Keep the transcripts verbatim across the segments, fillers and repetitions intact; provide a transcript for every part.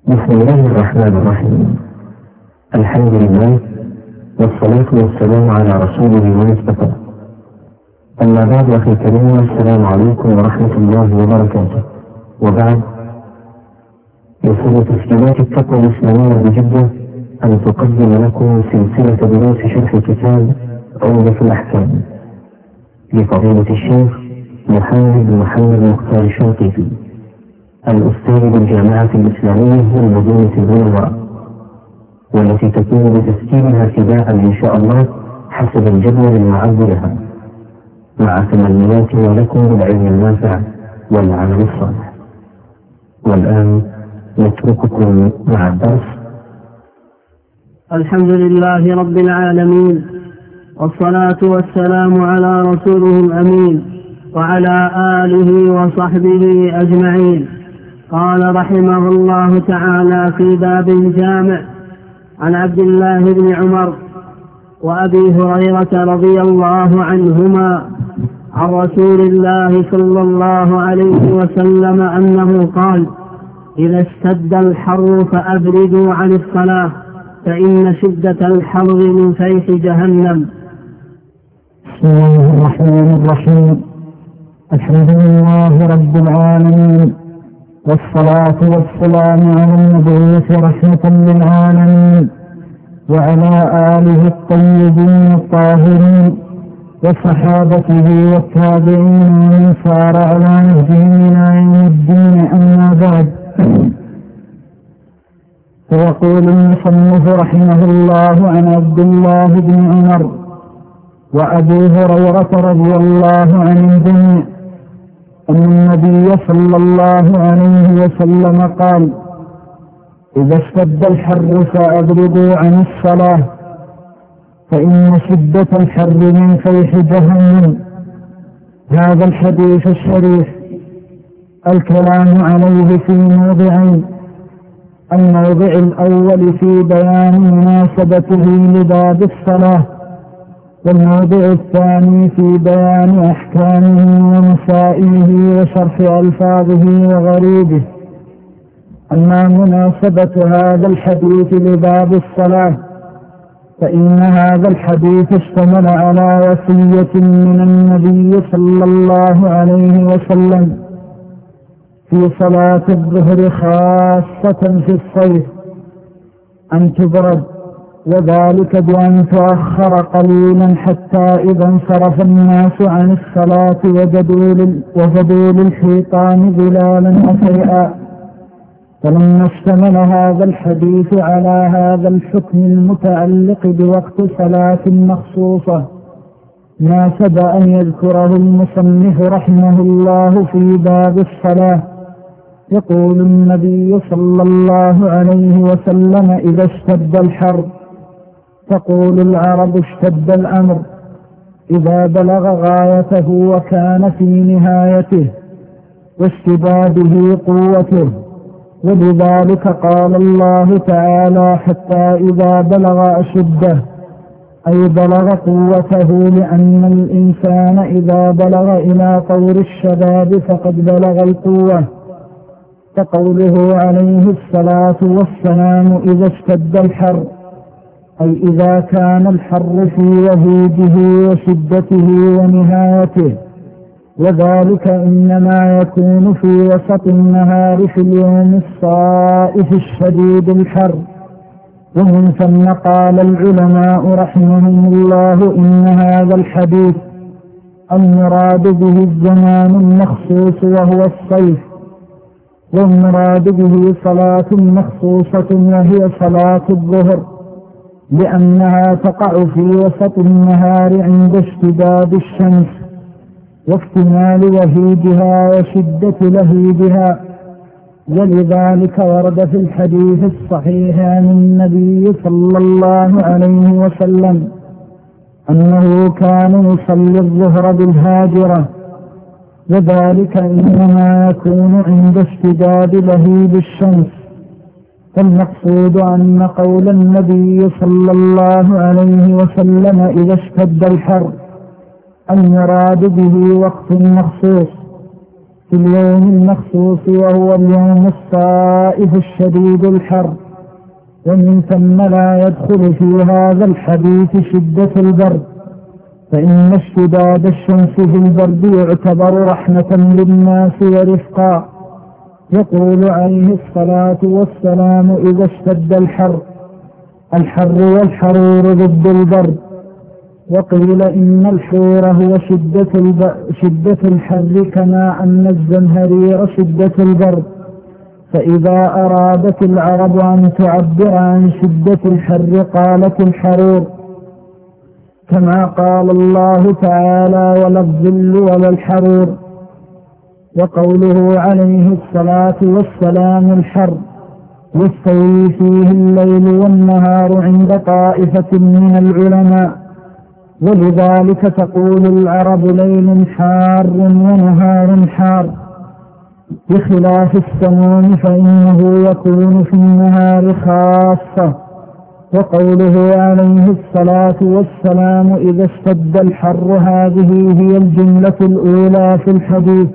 بسم الله الرحمن الرحيم. الحمد لله والصلاة والسلام على رسوله المصطفى. أما بعد، أخي الكريم، السلام عليكم ورحمة الله وبركاته. وبعد، يسر تسجيلات التقوى الإسلامية بجدة أن تقدم لكم سلسلة دروس شرح كتاب عمدة الأحكام لفضيلة الشيخ محمد محمد مختار الشنقيطي، الأستاذ بالجامعة الإسلامية بالمدينة المنورة، والتي تكون بتسجيلها تباعا إن شاء الله حسب الجدول المعد لها، مع تمنياتنا لكم بالعلم النافع والعمل الصالح. والآن نترككم مع الدرس. الحمد لله رب العالمين، والصلاة والسلام على رسوله الأمين وعلى آله وصحبه أجمعين. قال رحمه الله تعالى في باب الجامع عن عبد الله بن عمر وأبي هريرة رضي الله عنهما عن رسول الله صلى الله عليه وسلم أنه قال: إذا اشتد الحر فأبردوا عن الصلاة فإن شدة الحر من فيح جهنم. بسم الله الرحمن الرحيم. الحمد لله رب العالمين، والصلاة والسلام على المبعوث رحمة للعالمين وعلى آله الطيبين الطاهرين وصحابته والتابعين ومن سار على نهجهم إلى يوم الدين. أما بعد، فيقول المصنف رحمه الله عن عبد الله بن عمر وأبي هريرة رضي الله عن الجميع أن النبي صلى الله عليه وسلم قال: إذا اشتد الحر فأبردوا عن الصلاة فإن شدة الحر من فيح جهنم. هذا الحديث الشريف الكلام عليه في موضعين: الموضع الأول في بيان مناسبته لباب الصلاة، والموضع الثاني في بيان أحكامه ومسائله وشرح ألفاظه وغريبه. أما مناسبة هذا الحديث لباب الصلاة فإن هذا الحديث اشتمل على وصية من النبي صلى الله عليه وسلم في صلاة الظهر خاصة في الصيف أن تبرد، وذلك بأن تؤخر قليلا حتى إذا انصرف الناس عن الصلاة وجدوا للحيطان ظلالا وشيئا. فلما اشتمل هذا الحديث على هذا الحكم المتعلق بوقت صلاة مخصوصة ناسب أن يذكره المصنف رحمه الله في باب الصلاة. يقول النبي صلى الله عليه وسلم: إذا اشتد الحر، تقول العرب اشتد الأمر إذا بلغ غايته وكان في نهايته، واشتداده قوته. ولذلك قال الله تعالى: حتى إذا بلغ أشده، أي بلغ قوته، لأن الإنسان إذا بلغ إلى طور الشباب فقد بلغ القوة. فقوله عليه الصلاة والسلام: إذا اشتد الحر، أي إذا كان الحر في وهيجه وشدته ونهايته، وذلك إنما يكون في وسط النهار في اليوم الصائف الشديد الحر. ومن ثم قال العلماء رحمهم الله: إن هذا الحديث المراد به الزمان المخصوص وهو الصيف، والمراد به صلاة مخصوصة وهي صلاة الظهر، لأنها تقع في وسط النهار عند اشتداد الشمس واكتمال وهيجها وشدة لهيبها. ولذلك ورد في الحديث الصحيح عن النبي صلى الله عليه وسلم أنه كان يصلي الظهر بالهاجرة، وذلك إنما يكون عند اشتداد لهيب الشمس. فالمقصود أن قول النبي صلى الله عليه وسلم: إذا اشتد الحر، المراد به وقت مخصوص في اليوم المخصوص وهو اليوم الصائف الشديد الحر. ومن ثم لا يدخل في هذا الحديث شدة البرد، فإن اشتداد الشمس في البرد يعتبر رحمة للناس ورفقا. يقول عليه الصلاة والسلام إذا اشتد الحر: الحر والحرور ضد البرد. وقيل إن الحور هو شدة, شدة الحر كما أن الزمهرير شدة البرد. فإذا أرادت العرب أن تعبر عن شدة الحر قالت الحرور، كما قال الله تعالى: ولا الظل ولا الحرور. وقوله عليه الصلاة والسلام الحر يستوي فيه الليل والنهار عند طائفة من العلماء، ولذلك تقول العرب: ليل حار ونهار حار، بخلاف السموم فإنه يكون في النهار خاصة. وقوله عليه الصلاة والسلام إذا اشتد الحر هذه هي الجملة الأولى في الحديث.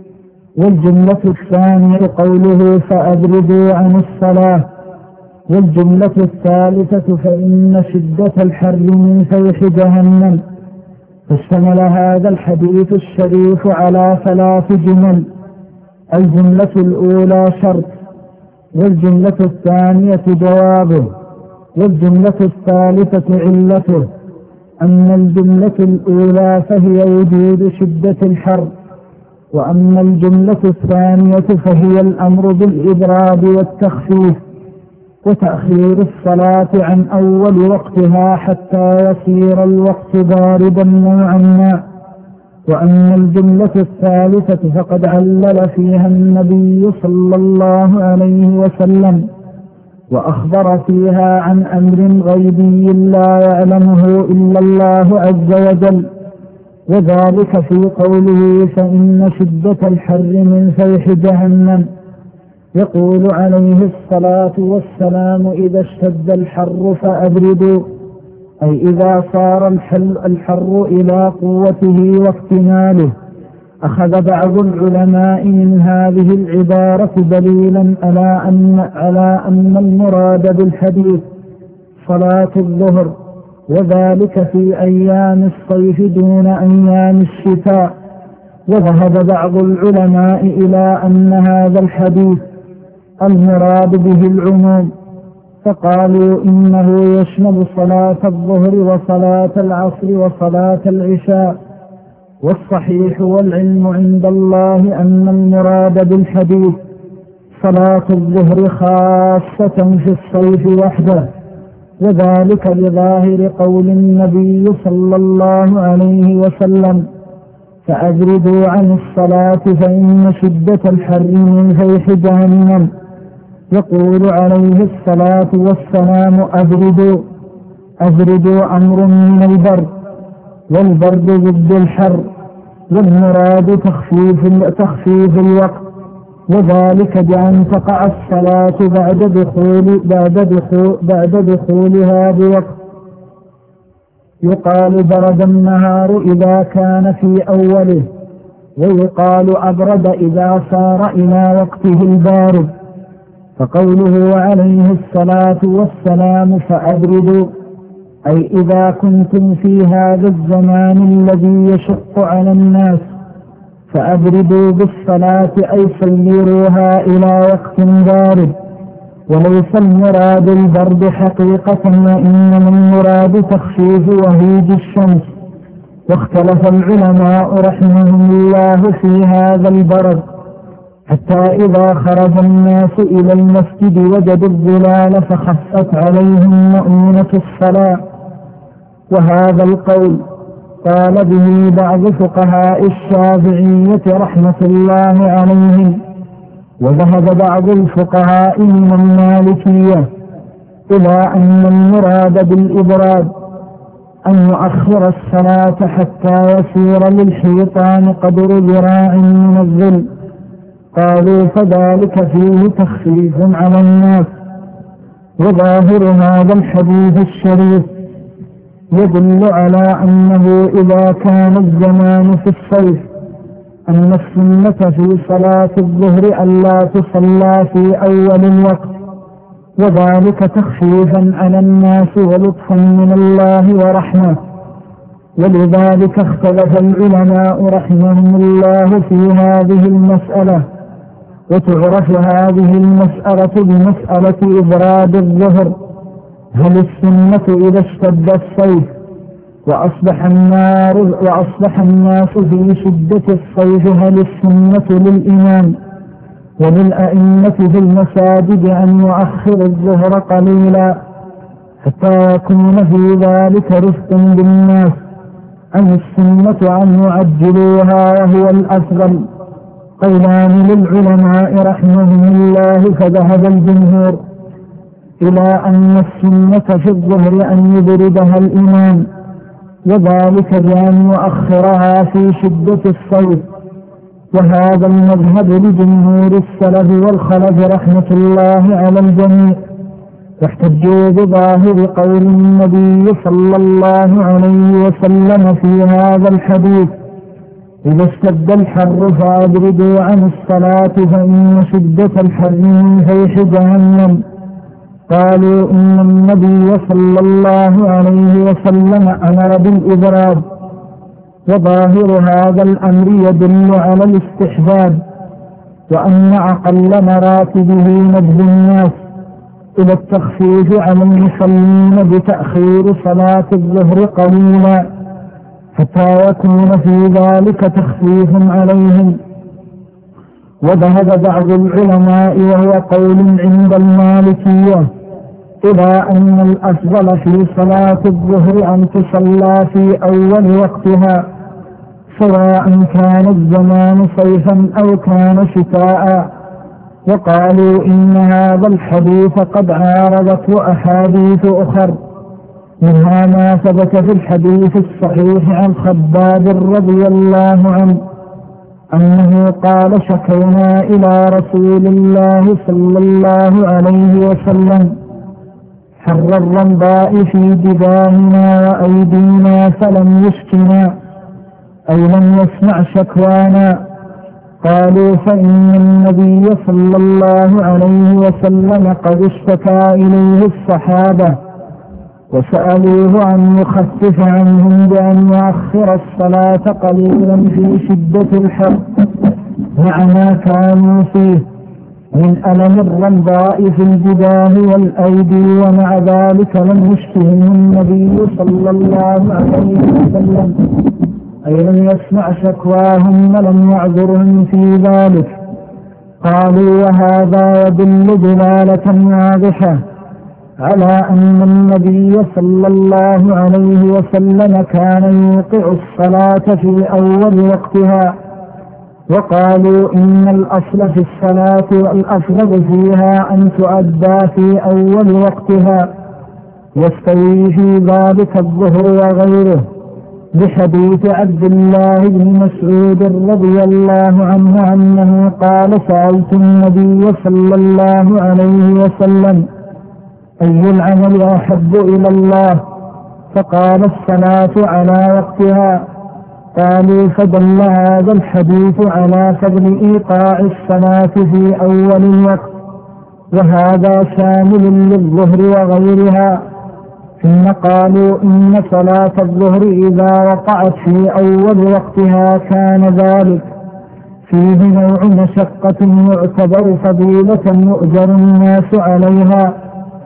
والجملة الثانية قوله فأبردوا عن الصلاة. والجملة الثالثة فإن شدة الحر من فيح جهنم. فاشتمل هذا الحديث الشريف على ثلاث جمل: الجملة الأولى شرط، والجملة الثانية جوابه، والجملة الثالثة علته. أما الجملة الأولى فهي وجود شدة الحر، وأما الجملة الثانية فهي الأمر بالإبراد والتخفيف وتأخير الصلاة عن أول وقتها حتى يصير الوقت باردا نوعا ما. وأما الجملة الثالثة فقد علل فيها النبي صلى الله عليه وسلم، وأخبر فيها عن أمر غيبي لا يعلمه إلا الله عز وجل، وذلك في قوله فإن شدة الحر من فيح جهنم. يقول عليه الصلاة والسلام إذا اشتد الحر فأبردوا، أي إذا صار الحر إلى قوته واكتماله. أخذ بعض العلماء من هذه العبارة دليلا على أن, على أن المراد بالحديث صلاة الظهر، وذلك في أيام الصيف دون أيام الشتاء. وذهب بعض العلماء إلى أن هذا الحديث المراد به العموم، فقالوا إنه يشمل صلاة الظهر وصلاة العصر وصلاة العشاء. والصحيح والعلم عند الله أن المراد بالحديث صلاة الظهر خاصة في الصيف وحده، وذلك لظاهر قول النبي صلى الله عليه وسلم فأبردوا عن الصلاة فإن شدة الحر من فيح جهنم. يقول عليه الصلاة والسلام أبردوا. أبردوا أمر من البرد، والبرد ضد الحر، والمراد تخفيف, تخفيف الوقت، وذلك بأن تقع الصلاة بعد, دخول بعد, دخول بعد دخولها بوقت. يقال برد النهار إذا كان في أوله، ويقال أبرد إذا صار إلى وقته البارد. فقوله عليه الصلاة والسلام فأبردوا، أي إذا كنتم في هذا الزمان الذي يشق على الناس فأبردوا بالصلاة، أي صيروها إلى وقت بارد. وليس المراد البرد حقيقة، وإنما المراد تخفيف وهيج الشمس. واختلف العلماء رحمهم الله في هذا البرد، حتى إذا خرج الناس إلى المسجد وجدوا الظلال فخفت عليهم مؤونة الصلاة. وهذا القول قال به بعض فقهاء الشافعية رحمة الله عليهم، وذهب بعض الفقهاء من المالكية إلى أن المراد بالإبراد أن يؤخر الصلاة حتى يصير للحيطان قدر ذراع من الظل. قالوا فذلك فيه تخفيف على الناس. وظاهر هذا الحديث الشريف يدل على أنه إذا كان الزمان في الصيف أن السنة في صلاة الظهر ألا تصلى في أول الوقت، وذلك تخفيفا على الناس ولطفا من الله ورحمة. ولذلك اختلف العلماء رحمهم الله في هذه المسألة. وتعرف هذه المسألة بمسألة إبراد الظهر. هل السنة إذا اشتد الصيف وأصبح النار وأصبح الناس في شدة الصيف، هل السنة للإمام وللأئمة في المساجد أن يؤخر الظهر قليلا حتى يكون في ذلك رفق بالناس، أم السنة أن يعجلوها وهو الأفضل؟ قولان للعلماء رحمهم الله، فذهب الجمهور إلى أن السنة في الظهر أن يبردها الإمام، وذلك بأن يؤخرها في شدة الصيف. وهذا المذهب لجمهور السلف والخلف رحمة الله على الجميع. واحتجوا بظاهر قول النبي صلى الله عليه وسلم في هذا الحديث: إذا اشتد الحر فأبردوا عن الصلاة فإن شدة الحر من فيح جهنم. قالوا إن النبي صلى الله عليه وسلم أمر بالإبراد، وظاهر هذا الأمر يدل على الاستحباب، وأن أقل مراتبه نبذ الناس إلى التخفيف على المصلين بتأخير صلاة الظهر قليلا حتى يكون في ذلك تخفيف عليهم. وذهب بعض العلماء وهو قول عند المالكية إلى أن الأفضل في صلاة الظهر أن تصلى في أول وقتها، سواء كان الزمان صيفا أو كان شتاء. وقالوا إن هذا الحديث قد عارضته أحاديث أخر، منها ما ثبت في الحديث الصحيح عن خباب رضي الله عنه أنه قال: شكونا إلى رسول الله صلى الله عليه وسلم حر الرمضاء في جباهنا وأيدينا فلم يشكنا، أي لم يسمع شكوانا. قالوا: فإن النبي صلى الله عليه وسلم قد اشتكى إليه الصحابة وسألوه أن يخفف عنهم بأن يؤخر الصلاة قليلا في شدة الحر مع ما كانوا فيه من ألم الرمضاء في الجباه والأيدي، ومع ذلك لم يشتهم النبي صلى الله عليه وسلم، أي لم يسمع شكواهم ولم يعذرهم في ذلك. قالوا: وهذا يدل دلالة واضحة على أن النبي صلى الله عليه وسلم كان يوقع الصلاة في أول وقتها. وقالوا إن الأصل في الصلاة والأفضل فيها أن تؤدى في أول وقتها، يستوي في ذلك الظهر وغيره، بحديث عبد الله بن مسعود رضي الله عنه أنه قال: سألت النبي صلى الله عليه وسلم: أي العمل أحب إلى الله؟ فقال: الصلاة على وقتها. قالوا: فدل هذا الحديث على فضل إيقاع الصلاة في أول الوقت، وهذا شامل للظهر وغيرها. ثم قالوا: إن صلاة الظهر إذا وقعت في أول وقتها كان ذلك فيه نوع مشقة يعتبر فضيلة يؤجر الناس عليها.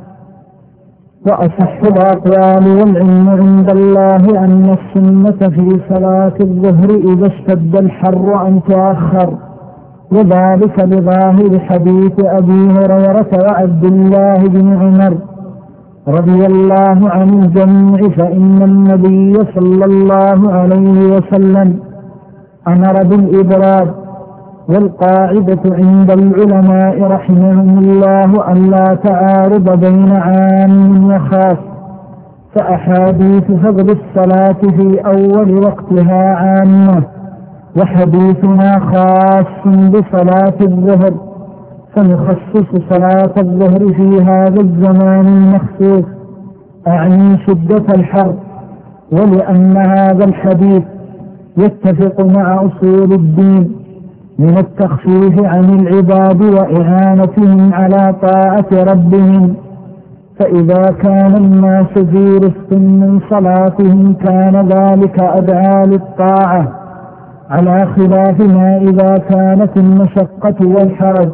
وأصح الأقوال والعلم عند الله أن السنة في صلاة الظهر إذا اشتد الحر أن تؤخر، وذلك لظاهر حديث أبي هريرة وعبد الله بن عمر رضي الله عن الجميع، فإن النبي صلى الله عليه وسلم أمر بالإبراد. والقاعدة عند العلماء رحمهم الله أن لا تعارض بين عام وخاص، فأحاديث فضل الصلاة في أول وقتها عامة، وحديثنا خاص بصلاة الظهر، فنخصص صلاة الظهر في هذا الزمان المخصوص، أعني شدة الحر. ولأن هذا الحديث يتفق مع أصول الدين من التخفيف عن العباد وإعانتهم على طاعة ربهم. فإذا كان الناس في رفق من صلاتهم كان ذلك أدعى للطاعة، على خلاف ما إذا كانت المشقة والحرج.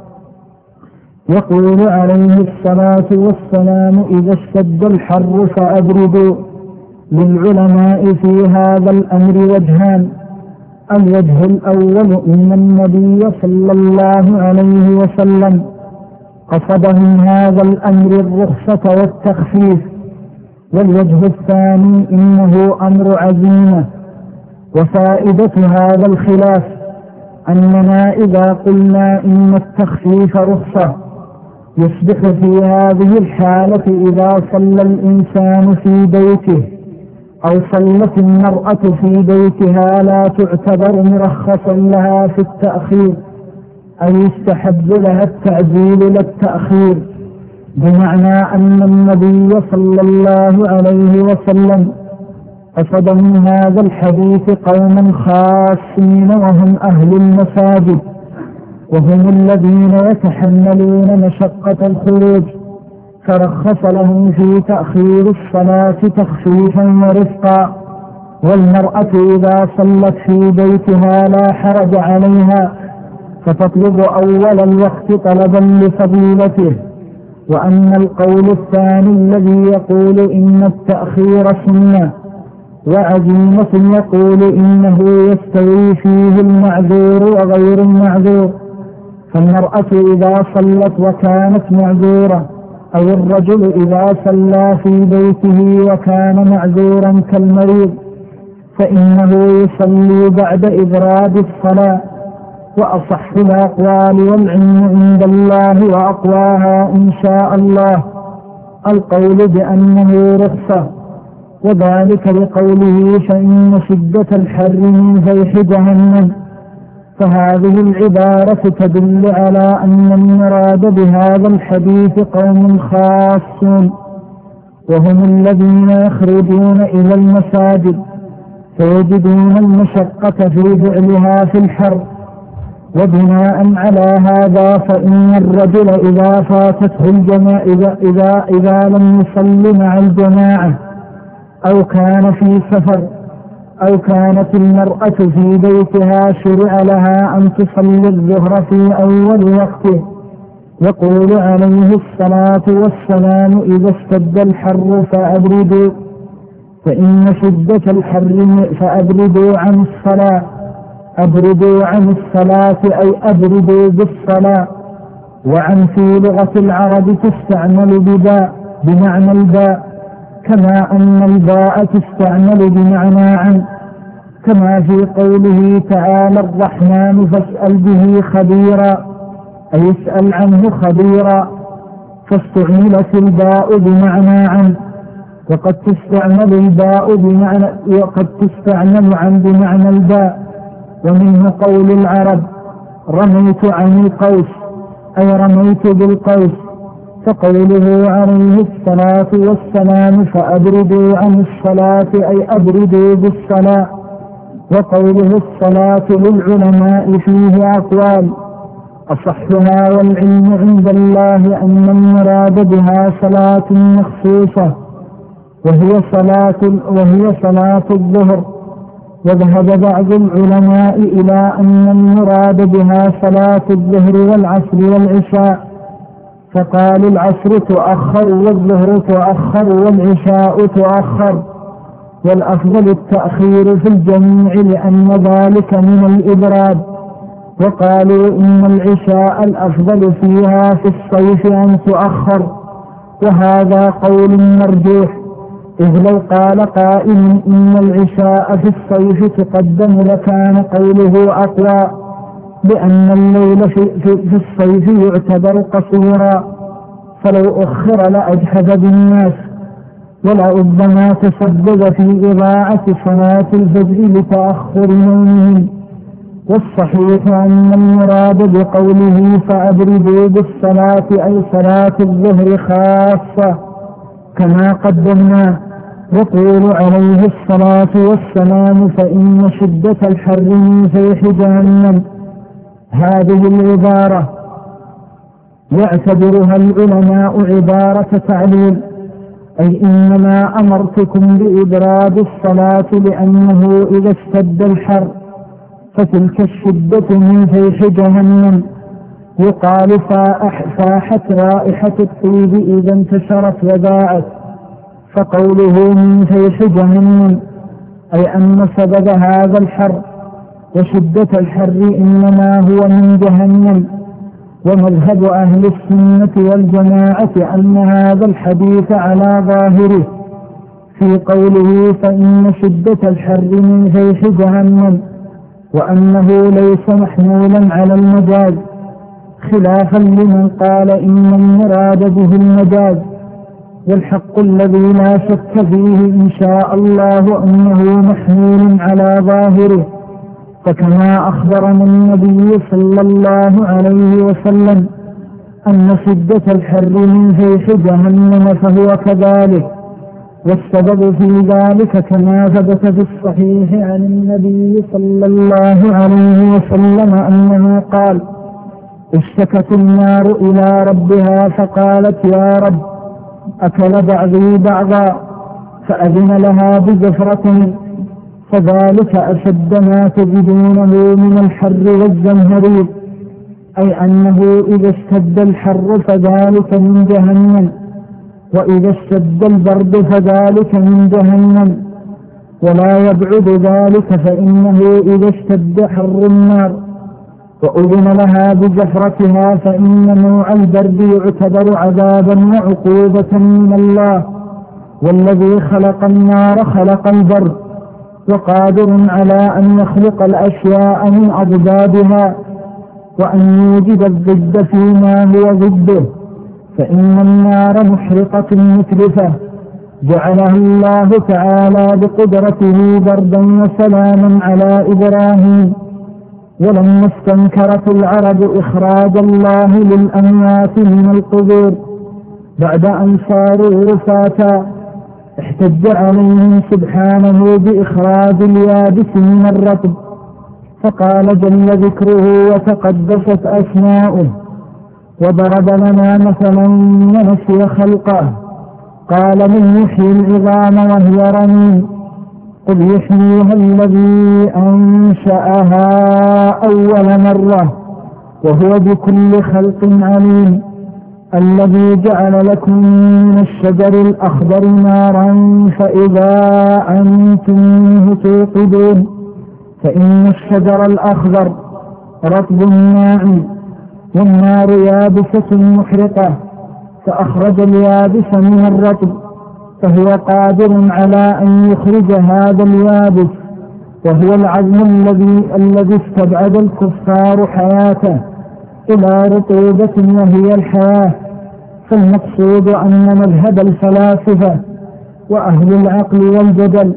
يقول عليه الصلاة والسلام: إذا اشتد الحر فأبردوا. للعلماء في هذا الأمر وجهان: الوجه الأول إن النبي صلى الله عليه وسلم قصد من هذا الأمر الرخصة والتخفيف، والوجه الثاني إنه أمر عزيمة. وفائدة هذا الخلاف أننا إذا قلنا إن التخفيف رخصة يصبح في هذه الحالة إذا صلى الإنسان في بيته أو صلت المرأة في بيتها لا تعتبر مرخصا لها في التأخير، أي يستحب لها التعجيل للتأخير، بمعنى أن النبي صلى الله عليه وسلم قصد من هذا الحديث قوما خاصين وهم أهل المساجد، وهم الذين يتحملون مشقة الخروج، فرخص لهم في تأخير الصلاة تخفيفا ورفقا. والمرأة إذا صلت في بيتها لا حرج عليها، فتطلب أول الوقت طلبا لفضيلته. وأما القول الثاني الذي يقول إن التأخير سنة وعزيمة يقول إنه يستوي فيه المعذور وغير المعذور، فالمرأة إذا صلت وكانت معذورة أو الرجل إذا صلى في بيته وكان معذورا كالمريض فإنه يصلي بعد إبراد الصلاة. وأصح الأقوال والعلم عند الله وأقواها إن شاء الله القول بأنه رخصة، وذلك بقوله: فإن شدة الحر من فيح جهنم. فهذه العبارة تدل على أن المراد بهذا الحديث قوم خاصون، وهم الذين يخرجون إلى المساجد فيجدون المشقة في فعلها في الحر. وبناء على هذا فإن الرجل إذا فاتته الجماعة إذا, إذا, إذا لم يصل مع الجماعة أو كان في سفر أو كانت المرأة في بيتها شرع لها أن تصلي الظهر في أول وقته. يقول عليه الصلاة والسلام: إذا اشتد الحر فأبردوا، فإن شدة الحر فأبردوا عن الصلاة. أبردوا عن الصلاة أي أبردوا بالصلاة. وعن في لغة العرب تستعمل بباء بمعنى الباء، كما أن الباء تستعمل بمعنى عن، كما في قوله تعالى: الرحمن فاسأل به خبيرا، أي اسأل عنه خبيرا، فاستعملت الباء بمعنى عن. وقد تستعمل الباء بمعنى وقد تستعمل عن بمعنى الباء. ومنه قول العرب: رميت عن القوس، أي رميت بالقوس. فقوله عليه الصلاة والسلام: فأبردوا عن الصلاة، أي أبردوا بالصلاة. وقوله الصلاة للعلماء فيه أقوال، أصحها والعلم عند الله أن المراد بها صلاة مخصوصة وهي صلاة, وهي صلاة الظهر. وذهب بعض العلماء إلى أن المراد بها صلاة الظهر والعصر والعشاء، فقال: العصر تؤخر والظهر تؤخر والعشاء تؤخر، والأفضل التأخير في الجميع لأن ذلك من الإبراد. وقالوا إن العشاء الأفضل فيها في الصيف أن تؤخر، وهذا قول مرجوح، إذ لو قال قائل إن العشاء في الصيف تقدم لكان قوله أقوى، لأن الليل في, في, في الصيف يعتبر قصيرا، فلو أخر لأجحد بالناس، ولربما تسبب في إضاعة صلاة الفجر لتأخر نومهم. والصحيح أن المراد بقوله فأبردوا بالصلاة أي صلاة الظهر خاصة كما قدمنا، يقول عليه الصلاة والسلام: فإن شدة الحر من فيح جهنم. هذه العبارة يعتبرها العلماء عبارة تعليل، أي إنما أمرتكم بإبراد الصلاة لأنه إذا اشتد الحر فتلك الشدة من فيح جهنم. يقال فاحت رائحة الطيب إذا انتشرت وباعت، فقوله من فيح جهنم أي أن سبب هذا الحر وشدة الحر إنما هو من جهنم. ومذهب أهل السنة والجماعة أن هذا الحديث على ظاهره في قوله فإن شدة الحر من فيح جهنم، وأنه ليس محمولا على المجاز، خلافا لمن قال إن المراد به المجاز. والحق الذي لا شك فيه إن شاء الله أنه محمول على ظاهره، فكما أخبرنا النبي صلى الله عليه وسلم أن شدة الحر من فيح جهنم فهو كذلك. والسبب في ذلك كما ثبت في الصحيح عن النبي صلى الله عليه وسلم أنه قال: اشتكت النار إلى ربها فقالت: يا رب، أكل بعضي بعضا، فأذن لها بزفرة، فذلك أشد ما تجدونه من الحر والزمهرير، أي أنه إذا اشتد الحر فذلك من جهنم، وإذا اشتد البرد فذلك من جهنم. ولا يبعد ذلك، فإنه إذا اشتد حر النار وأذن لها بزفرتها فإن نوع البرد يعتبر عذابا وعقوبة من الله، والذي خلق النار خلق البرد، وقادر على أن يخلق الأشياء من أضدادها وأن يوجد الضد فيما هو ضده. فإن النار محرقة متلفة جعلها الله تعالى بقدرته بردا وسلاما على إبراهيم. ولما استنكرت العرب إخراج الله للأموات من القبور بعد أن صاروا رفاتا، احتج عليهم سبحانه بإخراج اليابس من الرطب، فقال جل ذكره وتقدست أسماؤه وضرب لنا مثلا ونسي خلقه، قال: من يحيي العظام وهي رميم؟ قل يحييها الذي أنشأها أول مرة وهو بكل خلق عليم، الذي جعل لكم من الشجر الأخضر نارا فإذا أنتم منه توقدون. فإن الشجر الأخضر رطب ناعم، والنار يابسة محرقة، فأخرج اليابس من الرطب، فهو قادر على أن يخرج هذا اليابس، وهو العظم الذي الذي استبعد الكفار حياته إلى رطوبة وهي الحياة. فالمقصود أن مذهب الفلاسفة وأهل العقل والجدل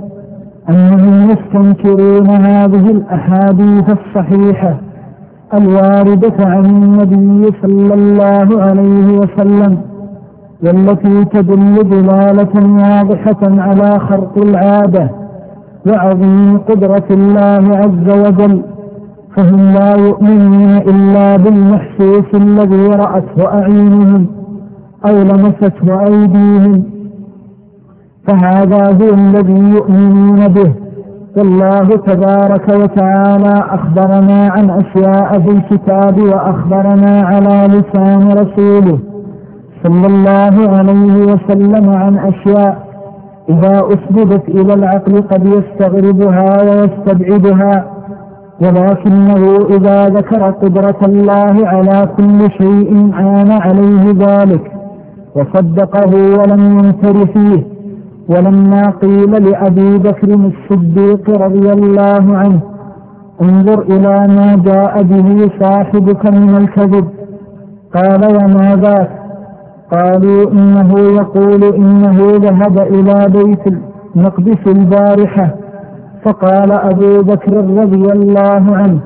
أنهم يستنكرون هذه الأحاديث الصحيحة الواردة عن النبي صلى الله عليه وسلم، والتي تدل دلالة واضحة على خرق العادة وعظيم قدرة الله عز وجل، فهم لا يؤمنون إلا بالمحسوس الذي رأته أعينهم أو لمسته أيديهم، فهذا هو الذي يؤمنون به. والله تبارك وتعالى أخبرنا عن أشياء في الكتاب وأخبرنا على لسان رسوله صلى الله عليه وسلم عن أشياء إذا أسندت إلى العقل قد يستغربها ويستبعدها، ولكنه إذا ذكر قدرة الله على كل شيء عان عليه ذلك وصدقه ولم ينكر فيه. ولما قيل لأبي بكر الصديق رضي الله عنه: انظر إلى ما جاء به صاحبك من الكذب، قال: وما ذاك؟ قالوا: إنه يقول إنه ذهب إلى بيت المقدس البارحة. فقال أبو بكر رضي الله عنه: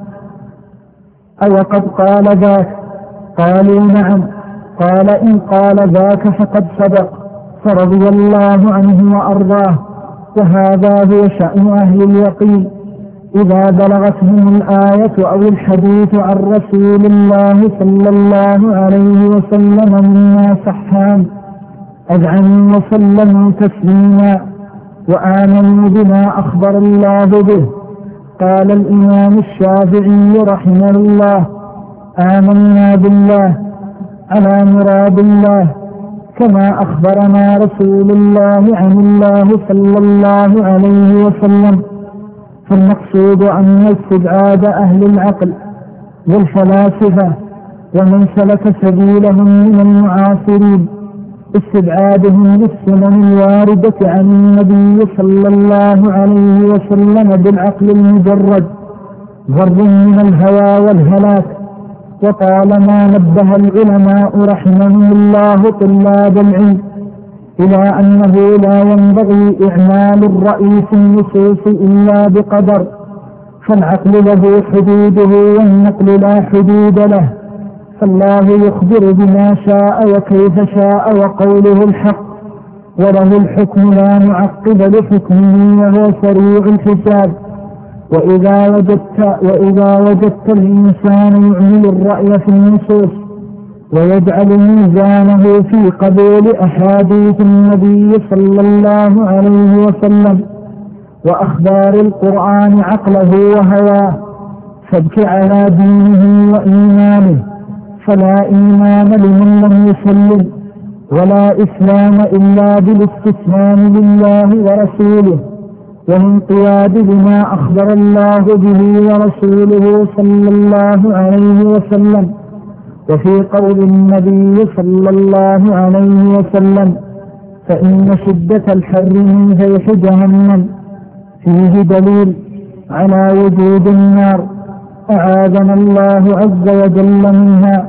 أو قد قال ذاك؟ قالوا: نعم. قال: إن قال ذاك فقد صدق، فرضي الله عنه وأرضاه. وهذا هو شأن أهل اليقين إذا بلغتهم الآية أو الحديث عن رسول الله صلى الله عليه وسلم مما صحان أذعنوا وسلموا تسليما وآمنوا بما أخبر الله به. قال الإمام الشافعي رحمه الله: آمنا بالله على مراد الله كما أخبرنا رسول الله عن الله صلى الله عليه وسلم. فالمقصود أن استبعاد أهل العقل والفلاسفة ومن سلك سبيلهم من المعاصرين استبعادهم للسنن الواردة عن النبي صلى الله عليه وسلم بالعقل المجرد غر من الهوى والهلاك. وطالما نبه العلماء رحمهم الله طلاب العلم إلى أنه لا ينبغي إعمال الرأي في النصوص إلا بقدر، فالعقل له حدوده والنقل لا حدود له، فالله يخبر بما شاء وكيف شاء وقوله الحق، وله الحكم لا معقب لحكمه وهو سريع الحساب. وإذا وجدت, وإذا وجدت الإنسان يعمل الرأي في النصوص ويجعل ميزانه في قبول أحاديث النبي صلى الله عليه وسلم وأخبار القرآن عقله وهواه، فابك على دينه وإيمانه، فلا إيمان لمن لم يسلم، ولا إسلام إلا بالاستسلام لله ورسوله والانقياد بما أخبر الله به ورسوله صلى الله عليه وسلم. وفي قول النبي صلى الله عليه وسلم: فإن شدة الحر من فيح جهنم، فيه دليل على وجود النار أعاذنا الله عز وجل منها.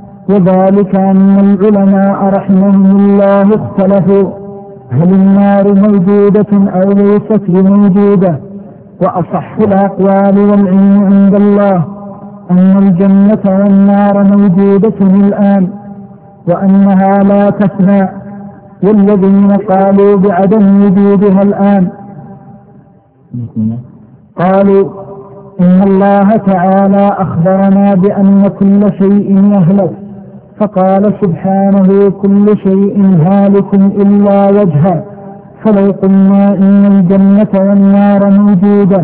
وذلك أن العلماء رحمهم الله اختلفوا هل النار موجودة أو ليست بموجودة، وأصح الأقوال والعلم عند الله أن الجنة والنار موجودة الآن وأنها لا تفنى، والذين قالوا بعدم وجودها الآن قالوا إن الله تعالى أخبرنا بأن كل شيء يهلك، فقال سبحانه: كل شيء هالك إلا وجهه، فلو قلنا إن الجنة والنار موجودة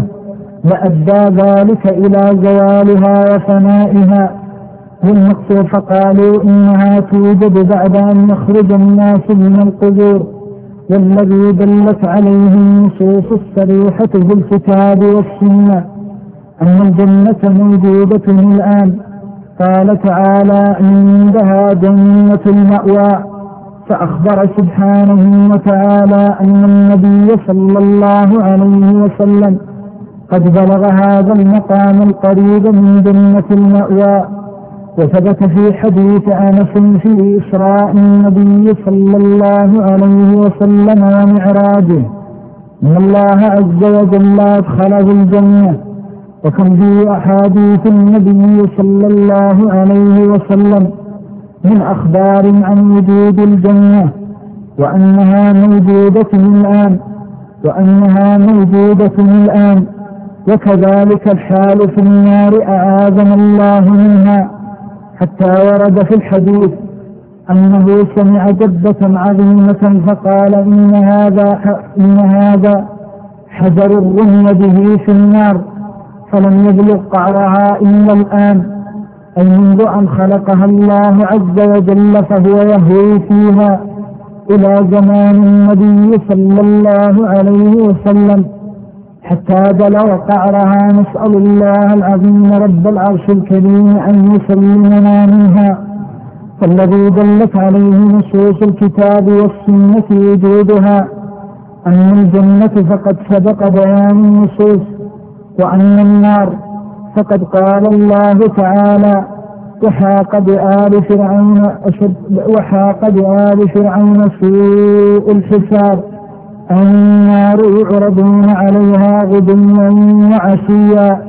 لأدى ذلك إلى زوالها وفنائها. والمقصود فقالوا إنها توجد بعد أن يخرج الناس من القبور، والذي دلت عليه النصوص الصريحة في الكتاب والسنة أن الجنة موجودة الآن. قال تعالى: عندها جنة المأوى. فأخبر سبحانه وتعالى أن النبي صلى الله عليه وسلم قد بلغ هذا المقام القريب من جنة المأوى. وثبت في حديث أنس في إسراء النبي صلى الله عليه وسلم ومعراجه أن الله عز وجل أدخله الجنة. وكم في أحاديث النبي صلى الله عليه وسلم من أخبار عن وجود الجنة وأنها موجودة الآن وأنها موجودة الآن وكذلك الحال في النار أعاذنا الله منها، حتى ورد في الحديث أنه سمع جدة عظيمة فقال: إن هذا, إن هذا حجر الرمي به في النار، فلم يبلغ قعرها إلا الآن، أي منذ أن خلقها الله عز وجل فهو يهوي فيها إلى زمان النبي صلى الله عليه وسلم حتى بلغ قعرها. نسأل الله العظيم رب العرش الكريم أن يسلمنا منها. فالذي دلت عليه نصوص الكتاب والسنة وجودها أن الجنة فقد سبق بيان النصوص، وأن النار فقد قال الله تعالى: وحاق بآل فرعون أشد وحاق بآل فرعون سوء الحساب، النار يعرضون عليها غدوا وعشيا.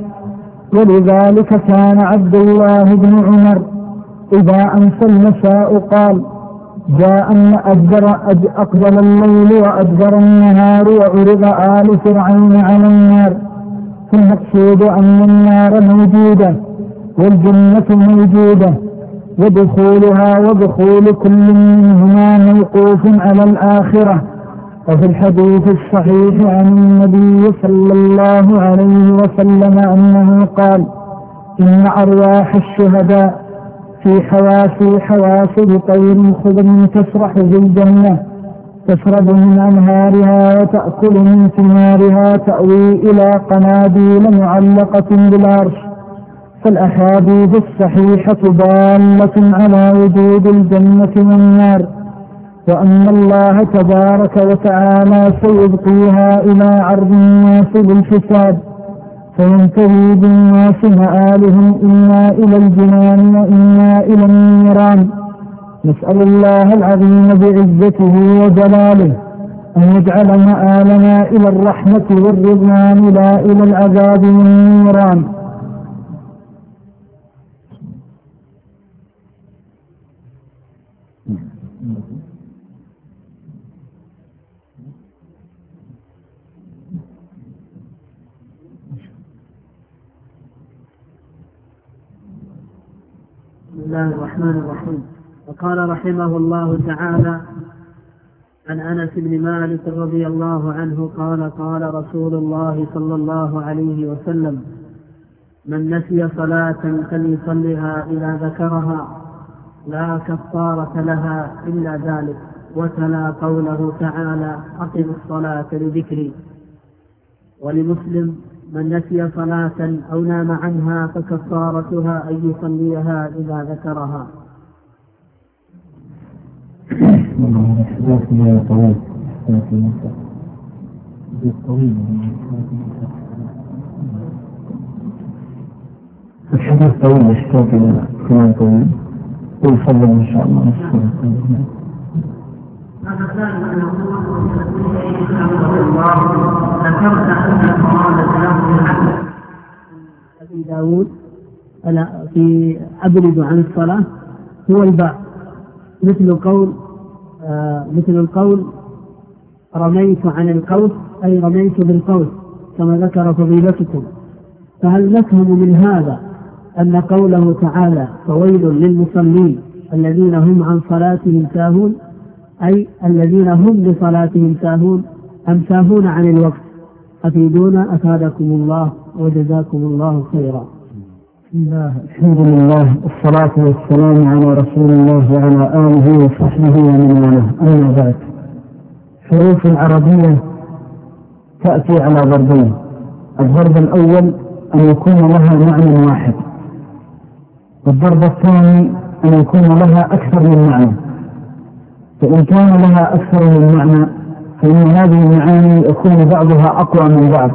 ولذلك كان عبد الله بن عمر إذا أمسى المساء قال: جاء أن أدبر أقبل الليل وأدبر النهار وعرض آل فرعون على النار. فالمقصود أن النار موجودة والجنة موجودة، ودخولها ودخول كل منهما موقوف على الآخرة. وفي الحديث الصحيح عن النبي صلى الله عليه وسلم أنه قال: إن أرواح الشهداء في حواسي حواسب طير خضر تسرح في الجنة، تشرب من أنهارها وتأكل من ثمارها، تأوي إلى قناديل معلقة بالعرش. فالأحاديث الصحيحة ضالة على وجود الجنة والنار، وأن الله تبارك وتعالى سيبقيها إلى عرض الناس بالحساب، فينتهي بالناس مآلهم إما إلى الجنان وإما إلى النيران. نسأل الله العظيم بعزته وجلاله أن يجعل مآلنا إلى الرحمة والرضوان لا إلى العذاب والنيران. بسم الله الرحمن الرحيم. وقال رحمه الله تعالى عن أنس بن مالك رضي الله عنه قال: قال رسول الله صلى الله عليه وسلم: من نسي صلاة فليصلها إذا ذكرها، لا كفارة لها إلا ذلك. وتلا قوله تعالى: أقم الصلاة لذكري. ولمسلم: من نسي صلاة أو نام عنها فكفارتها أن يصليها إذا ذكرها. الحديث طويل يحتاج إلى كلام طويل، ويفضل إن شاء الله. هذا الثاني أنه ذكرت أن المراد له العبد أبي داود في أبرد عن الصلاة هو الباء، مثل قول آه مثل القول رميت عن القوس، أي رميت بالقوس كما ذكر فضيلتكم. فهل نفهم من هذا أن قوله تعالى: فويل للمصلين الذين هم عن صلاتهم ساهون، أي الذين هم بصلاتهم ساهون أم ساهون عن الوقت؟ أفيدونا أفادكم الله وجزاكم الله خيرا. الحمد لله، والصلاة والسلام على رسول الله وعلى آله وصحبه ومن والاه. أما بعد، حروف العربية تأتي على ضربين. الضرب الأول أن يكون لها معنى واحد، والضرب الثاني أن يكون لها أكثر من معنى. فإن كان لها أكثر من معنى فإن هذه المعاني يكون بعضها أقوى من بعض،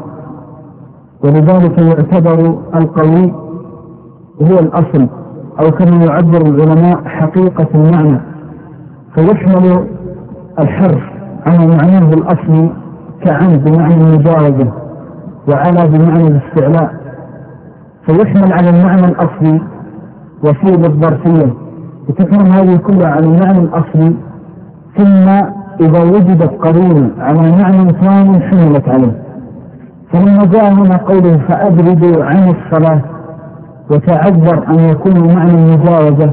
ولذلك يعتبر القوي هو الأصل، أو كما يعبر العلماء حقيقة المعنى، فيحمل الحرف على معناه الأصلي كعن بمعنى المجاوزة، وعلى بمعنى الاستعلاء، فيحمل على المعنى الأصلي وفي بالظرفية، وتكون هذه كلها على المعنى الأصلي، ثم إذا وجدت قرينة على معنى ثاني حملت عليه. فلما جاء هنا قوله فأبردوا عن الصلاة وتعذر أن يكون معنى المجاوزة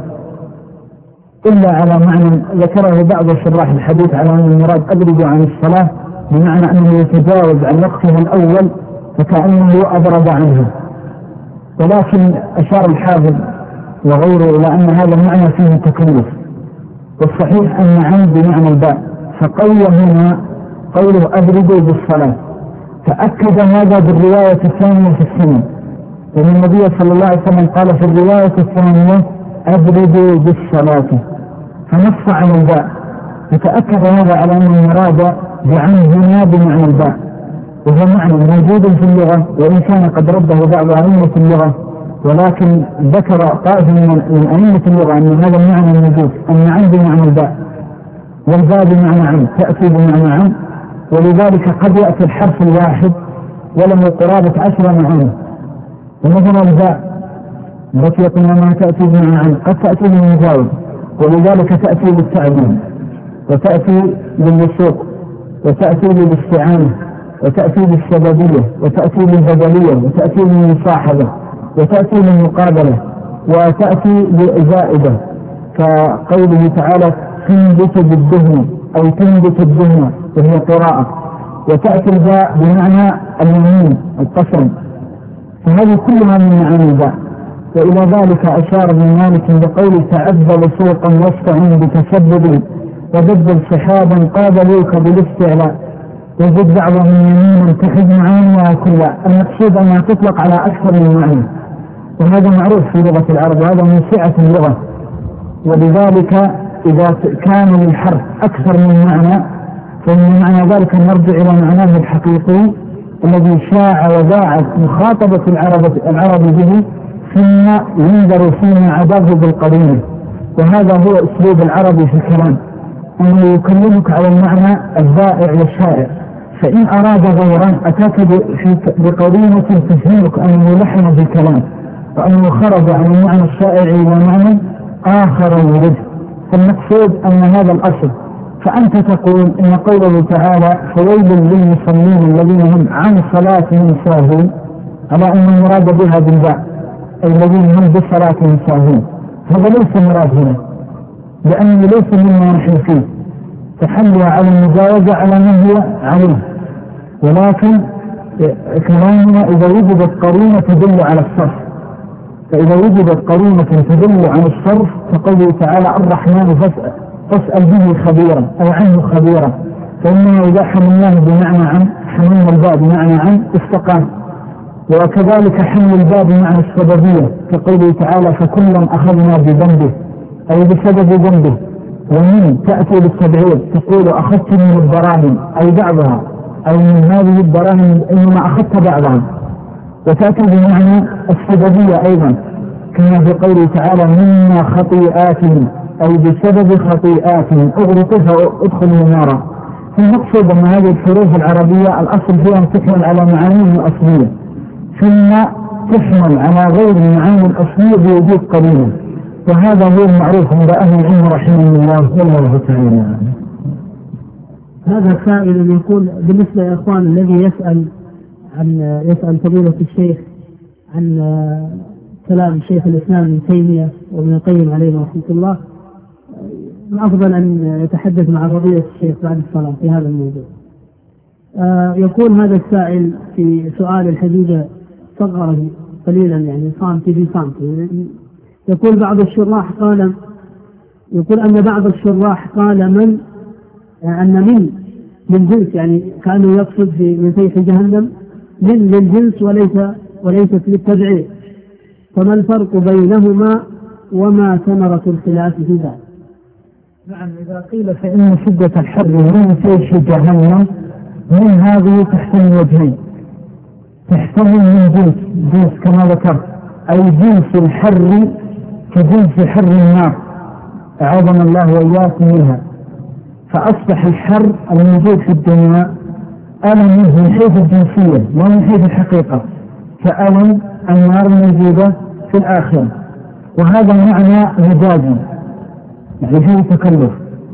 إلا على معنى ذكره بعض شراح الحديث على أن المراد أبردوا عن الصلاة بمعنى أنه يتجاوز عن وقتها الأول فكأنه أبرد عنها، ولكن أشار الحافظ وغيره إلى أن هذا المعنى فيه تكلف، والصحيح أن عن بمعنى الباء، فقوي هنا قوله أبردوا بالصلاة. تأكد هذا بالرواية الثانية في السنة، لأن النبي صلى الله عليه وسلم قال في الرواية الثانية أبردوا بالصلاة، فنص على الباء، فتأكد هذا على أن المراد بعن هنا بمعنى الباء، وهو معنى موجود في اللغة، وإن كان قد رده بعض أئمة اللغة، ولكن ذكر طائفة من أئمة اللغة أن هذا المعنى موجود، أن عن بمعنى الباء، والباء بمعنى عن تأتي بمعنى عن، ولذلك قد يأتي الحرف الواحد وله قرابة عشر معاني. ومثلا الباء التي يقولون أنها تأتي بمعنى عن قد تأتي بالمجاوز، ولذلك تأتي للتعليم، وتأتي للوثوق، وتأتي للاستعانة، وتأتي للسببية، وتأتي للبدلية، وتأتي للمصاحبة، وتأتي للمقابلة، وتأتي للزائدة كقوله تعالى تنبت بالدهن أو تنبت الدهن وهي قراءة، وتأتي الباء بمعنى اليمين القسم، فهذه كلها من معاني الباء. وإلى ذلك أشار ابن مالك بقوله تعذل سوقا واستعين بتسبب وبدل صحابا قابلوك بالاستعلاء وجد بعضهم يمينا تحد معانيها كلها. المقصود أنها تطلق على أكثر من معنى، وهذا معروف في لغة العرب، وهذا من سعة اللغة. ولذلك إذا كان للحرف أكثر من معنى فإن معنى ذلك نرجع إلى معناه الحقيقي الذي شاع وذاعت مخاطبة العرب, العرب به، ثم ينظر فيما عداه بالقرينة. وهذا هو أسلوب العربي في الكلام، أنه يكلمك على المعنى البائع والشائع، فإن أراد غيرا أتاك بقرينة تفهمك أنه لحن في الكلام وأنه خرج عن المعنى الشائع إلى معنى آخر يرد. فالمقصود أن هذا الأصل. فأنت تقول إن قوله تعالى فويل للمصلين الذين هم عن صلاتهم ساهون، على أن المراد بها بالباء أي الذين هم بصلاتهم ساهون، هذا ليس المراد هنا، لأنه ليس مما نحن فيه، تحملها على المجاوزة على ما هي عليه. ولكن كلامنا إذا وجدت قرينة تدل على الصرف، فإذا وجدت قرينة تدل عن الصرف فقوله تعالى الرحمن فاسأل به خبيرا أو عنه خبيرا، فإنه إذا حملناه بمعنى عن حملنا الباب بمعنى عن استقام. وكذلك حمل الباب بمعنى السببية كقوله تعالى فكلا أخذنا بذنبه أي بسبب ذنبه. ومن تأتي للتبعيد تقول أخذت من الدراهم أي بعضها أي من هذه الدراهم إنما أخذت بعضها. وتأتي بمعنى السببية أيضا كما في قوله تعالى مما خطيئاتهم أي بسبب خطيئاتهم أغرقوا فأدخلوا النار. فالمقصود أن هذه الحروف العربية الأصل فيها تحمل على معانيه الأصلية، ثم تحمل على غير المعاني الأصلية بوجود قرينة، وهذا هو المعروف عند أهل العلم رحمه الله والله تعالى. هذا سائل يقول بالنسبة يا إخوان الذي يسأل عن يسأل فضيلة الشيخ عن كلام الشيخ الإسلام ابن تيمية وابن القيم عليه رحمة الله، الأفضل أن يتحدث مع فضيلة الشيخ بعد الصلاة في هذا الموضوع. آه يقول هذا السائل في سؤال الحديث صغره قليلا يعني صامتي في صامتي، يقول بعض الشراح قال يقول أن بعض الشراح قال من أن من من جنس يعني كانوا يقصد في من فيح جهنم من للجنس وليس وليست للتبعير، فما الفرق بينهما وما ثمرة الخلاف في ذلك؟ نعم إذا قيل فإن شدة الحر من فيح جهنم من هذه تحتمل وجهين، تحتمل من جنس جنس كما ذكرت أي جنس الحر كجنس حر النار أعاذنا الله وإياكم منها، فأصبح الحر الموجود في الدنيا ألم من حيث الجنسية لا من حيث الحقيقة كألم النار الموجودة في الآخرة، وهذا معنى مجازي يعني فيه تكلف.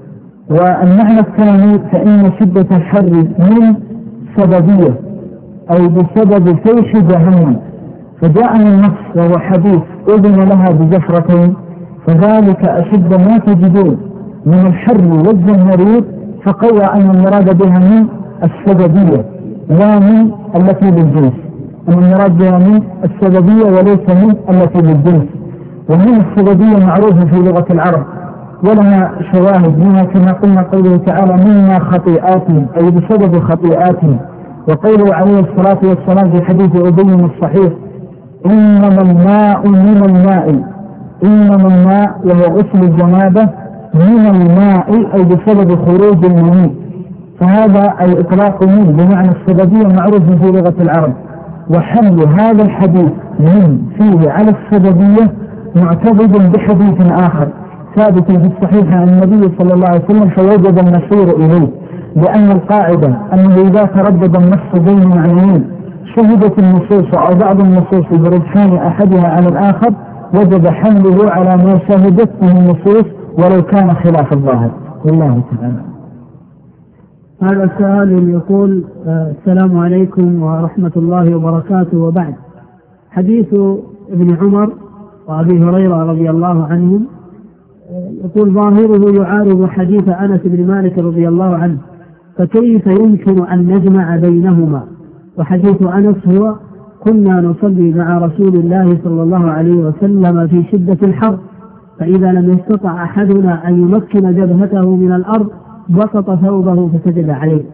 والمعنى الثاني فإن شدة الحر من سببية أي بسبب فيح جهنم، فجاء من النص وهو حديث أذن لها بزفرتين فذلك أشد ما تجدون من الحر والزمهرير، فقوى أن المراد بها من السببية لا من التي للجنس، أن المراد بها من السببية وليس من التي للجنس. ومن السببية معروفة في لغة العرب ولها شواهد منها كما قلنا قوله تعالى مما خطيئاتهم أي بسبب خطيئاتهم، وقوله عليه الصلاة والسلام في حديث أبي الصحيح إنما الماء من الماء، إنما الماء وهو غسل الجنابة من الماء أي بسبب خروج المني، فهذا أي إطلاق من بمعنى السببية معروف في لغة العرب. وحمل هذا الحديث من فيه على السببية معتبد بحديث آخر ثابت في الصحيح عن النبي صلى الله عليه وسلم فوجد المسير إليه، لأن القاعدة أنه إذا تردد النص بين معنيين شهدت النصوص أو بعض النصوص برجحان أحدها على الآخر وجب حمله على ما شهدت به النصوص ولو كان خلاف الظاهر. والله تعالى. هذا السؤال يقول السلام عليكم ورحمة الله وبركاته، وبعد. حديث ابن عمر وأبي هريرة رضي الله عنهم يقول ظاهره يعارض حديث أنس بن مالك رضي الله عنه، فكيف يمكن أن نجمع بينهما؟ وحديث أنس هو كنا نصلي مع رسول الله صلى الله عليه وسلم في شدة الحر، فإذا لم يستطع أحدنا أن يمكن جبهته من الأرض بسط ثوبه فسجد عليه.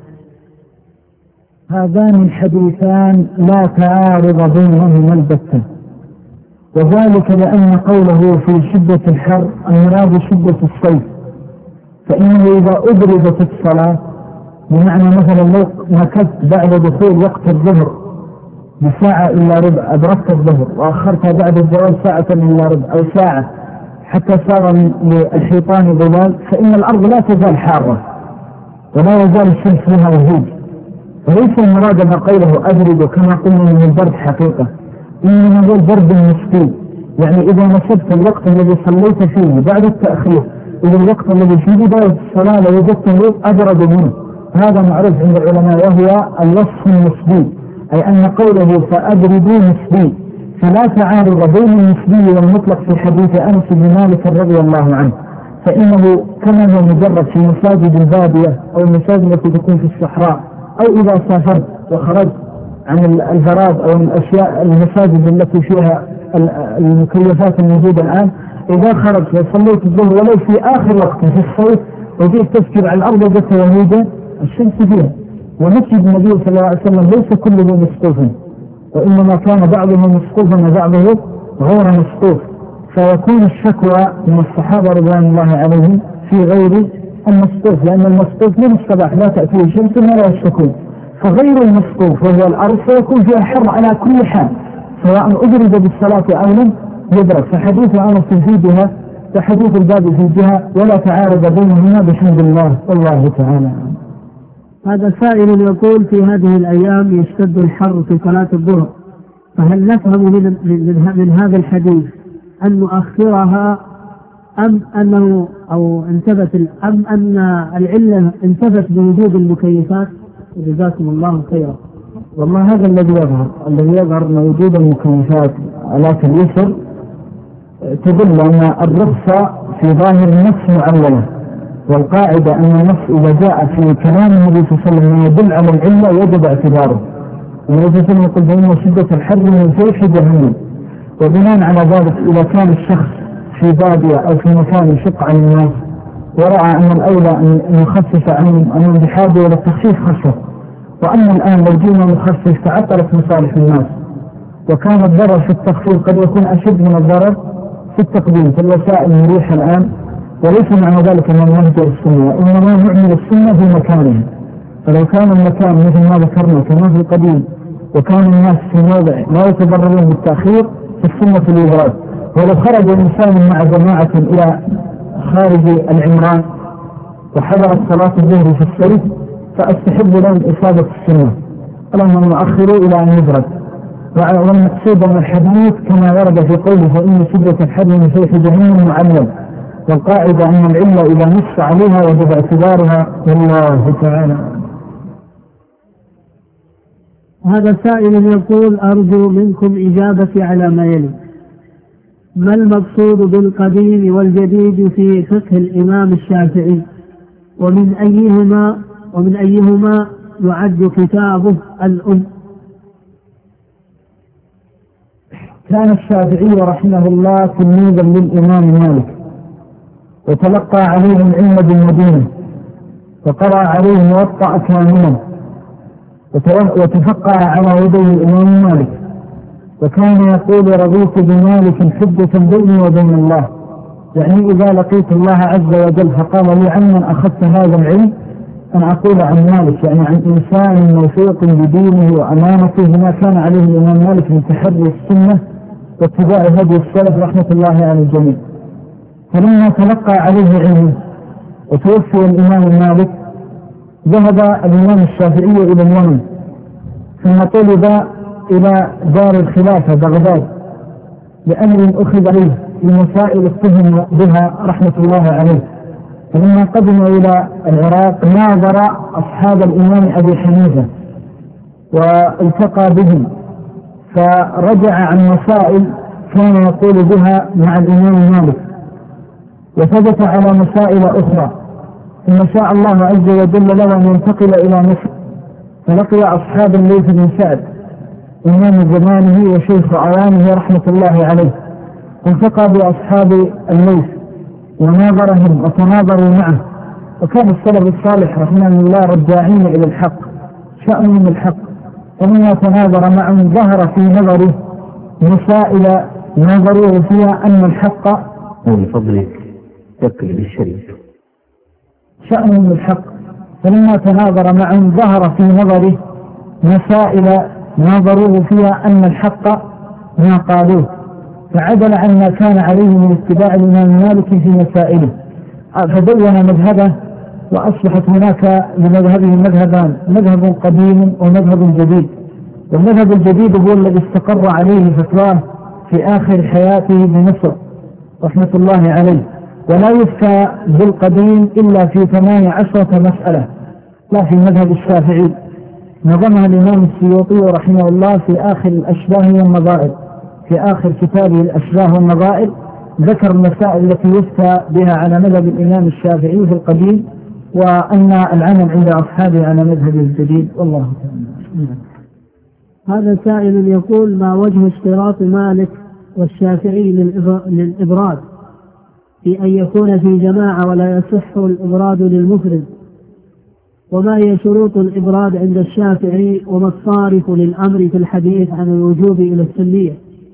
هذان الحديثان لا تعارض بينهما البتة، وذلك لأن قوله في شدة الحر المراد شدة الصيف، فإنه إذا أبردت الصلاة بمعنى مثلا لو مكثت بعد دخول وقت الظهر بساعة إلا ربع أدركت الظهر وأخرتها بعد الزوال ساعة إلا ربع أو ساعة حتى صار للحيطان ظلال، فإن الأرض لا تزال حارة ولا يزال الشمس فيها وهوج. فليس المراد ما قوله أبرد كما قلنا من البرد حقيقة، إنما هو البرد النسبي، يعني إذا نسبت الوقت الذي صليت فيه بعد التأخير إلى الوقت الذي في بداية الصلاة لوجدته أبرد منه، هذا معروف عند العلماء وهو الوصف النسبي، أي أن قوله فأبردوا نسبي، فلا تعارض بين النسبي والمطلق في حديث أنس بن مالك رضي الله عنه، فإنه كما هو مجرد في مساجد البادية أو المساجد التي تكون في الصحراء أو إذا سافرت وخرجت عن الفراد أو الأشياء المساجد التي فيها المكيفات الموجودة الآن، إذا خرجت وصليت الظهر ولو في آخر وقت في الصيف وجيت تسكر على الأرض وجدت وهوجة الشمس فيها. ومسجد النبي صلى الله عليه وسلم ليس كله مسقوفا، وإنما كان بعضه مسقوفا وبعضه غير مسقوف، فيكون الشكوى من الصحابة رضوان الله عليهم في غير المسقوف، لأن المسقوف من الصباح لا تأتيه شمس ولا يشتكون، فغير المسقوف وهو الأرض فيكون فيها حر على كل حال سواء أبرد بالصلاة أو لم يدرك. فحديث أنس في جهة وحديث الباب في جهة ولا تعارض بينهما بحمد الله، والله تعالى. هذا سائل يقول في هذه الأيام يشتد الحر في صلاة الظهر، فهل نفهم من, من, من هذا الحديث أن نؤخرها أم أنه أو انتبت أم أن العلة انتبت بوجود المكيفات؟ جزاكم الله خيرا. والله هذا الذي يظهر الذي يظهر أن وجود المكيفات آلات اليسر تدل أن الرخصة في ظاهر النص معللة، والقاعدة أن النص إذا جاء في كلام النبي صلى الله عليه وسلم يدل على العلة يجب اعتباره. النبي صلى الله عليه وسلم يقول بأن شدة الحر من فيح جهنم، وبناء على ذلك إذا كان الشخص في بادية أو في مكان يشق عن الناس ورأى أن الأولى أن يخفف عنهم أنهم بحاجة إلى التخفيف خفف، وأما الآن لو جينا نخفف تعطلت مصالح الناس، وكان الضرر في التخفيف قد يكون أشد من الضرر في التقديم، فالوسائل مريحة الآن، وليس معنى ذلك أن نهجر السنة، إنما نعمل السنة في مكانها. فلو كان المكان مثل ما ذكرنا كما في القديم وكان الناس في موضع لا يتضررون بالتأخير فالسنة في الإبراد، ولو خرج الإنسان مع جماعة إلى خارج العمران وحضرت صلاة الظهر في الصيف فأستحب لهم إصابة السنة، اللهم نؤخر إلى أن يبرد. والمقصود من الحديث كما ورد في قوله فإن شدة الحر من فيح جهنم معلم، والقاعدة أن العلة إذا نص عليها وجب اعتبارها، والله تعالى. هذا سائل يقول أرجو منكم إجابتي على ما يلي: ما المقصود بالقديم والجديد في فقه الإمام الشافعي، ومن أيهما ومن أيهما يعد كتابه الأم؟ كان الشافعي رحمه الله تلميذا للإمام مالك، وتلقى عليه العلم بالمدينة، وقرأ عليه موطأ كاملا، وتفقه على يدي الإمام مالك، وكان يقول رضيت بمالك حجة بيني وبين الله، يعني إذا لقيت الله عز وجل فقال لي عمن أخذت هذا العلم أن أقول عن مالك، يعني عن إنسان موثوق بدينه وأمانته، ما كان عليه الإمام مالك من تحري السنة واتباع هدي السلف رحمة الله على الجميع. فلما تلقى عليه علمه وتوفي الإمام مالك ذهب الإمام الشافعي إلى اليمن، ثم طلب إلى دار الخلافة بغداد لأمر أخذ عليه في مسائل اتهم بها رحمة الله عليه. فلما قدم إلى العراق ناظر أصحاب الإمام أبي حنيفة والتقى بهم، فرجع عن مسائل كان يقول بها مع الإمام مالك، وثبت على مسائل أخرى. ثم شاء الله عز وجل له أن ينتقل إلى مصر، فلقي أصحاب الليث بن سعد إمام زمانه وشيخ أعوانه رحمة الله عليه، والتقى بأصحاب الليث وناظرهم وتناظروا معه. وكان السلف الصالح رحمه الله رجاعين إلى الحق، شأنهم الحق، ومما تناظر معهم ظهر في نظره مسائل ناظروه فيها أن الحق من فضلك تكل بالشريف شأنهم الحق. فلما تناظر معهم ظهر في نظره مسائل ناظروه فيها أن الحق ما قالوه، فعدل عن ما كان عليه من اتباع الإمام مالك في مسائله، فبين مذهبه، وأصبحت هناك لمذهبه مذهبان، مذهب قديم ومذهب جديد. والمذهب الجديد هو الذي استقر عليه فتواه في آخر حياته بمصر رحمة الله عليه، ولا يفتى بالقديم إلا في ثمان عشرة مسألة، لا في مذهب الشافعي. نظمها الإمام السيوطي رحمه الله في آخر الأشباه والنظائر، في آخر كتابه الأشباه والنظائر ذكر المسائل التي يفتى بها على مذهب الإمام الشافعي في القديم، وأن العمل عند أصحابه على مذهب الجديد. والله تعالى. هذا سائل يقول: ما وجه اشتراط مالك والشافعي للإبراد في أن يكون في جماعة ولا يصح الإبراد للمفرد؟ وما هي شروط الإبراد عند الشافعي؟ وما الصارف للأمر في الحديث عن الوجوب إلى السنية؟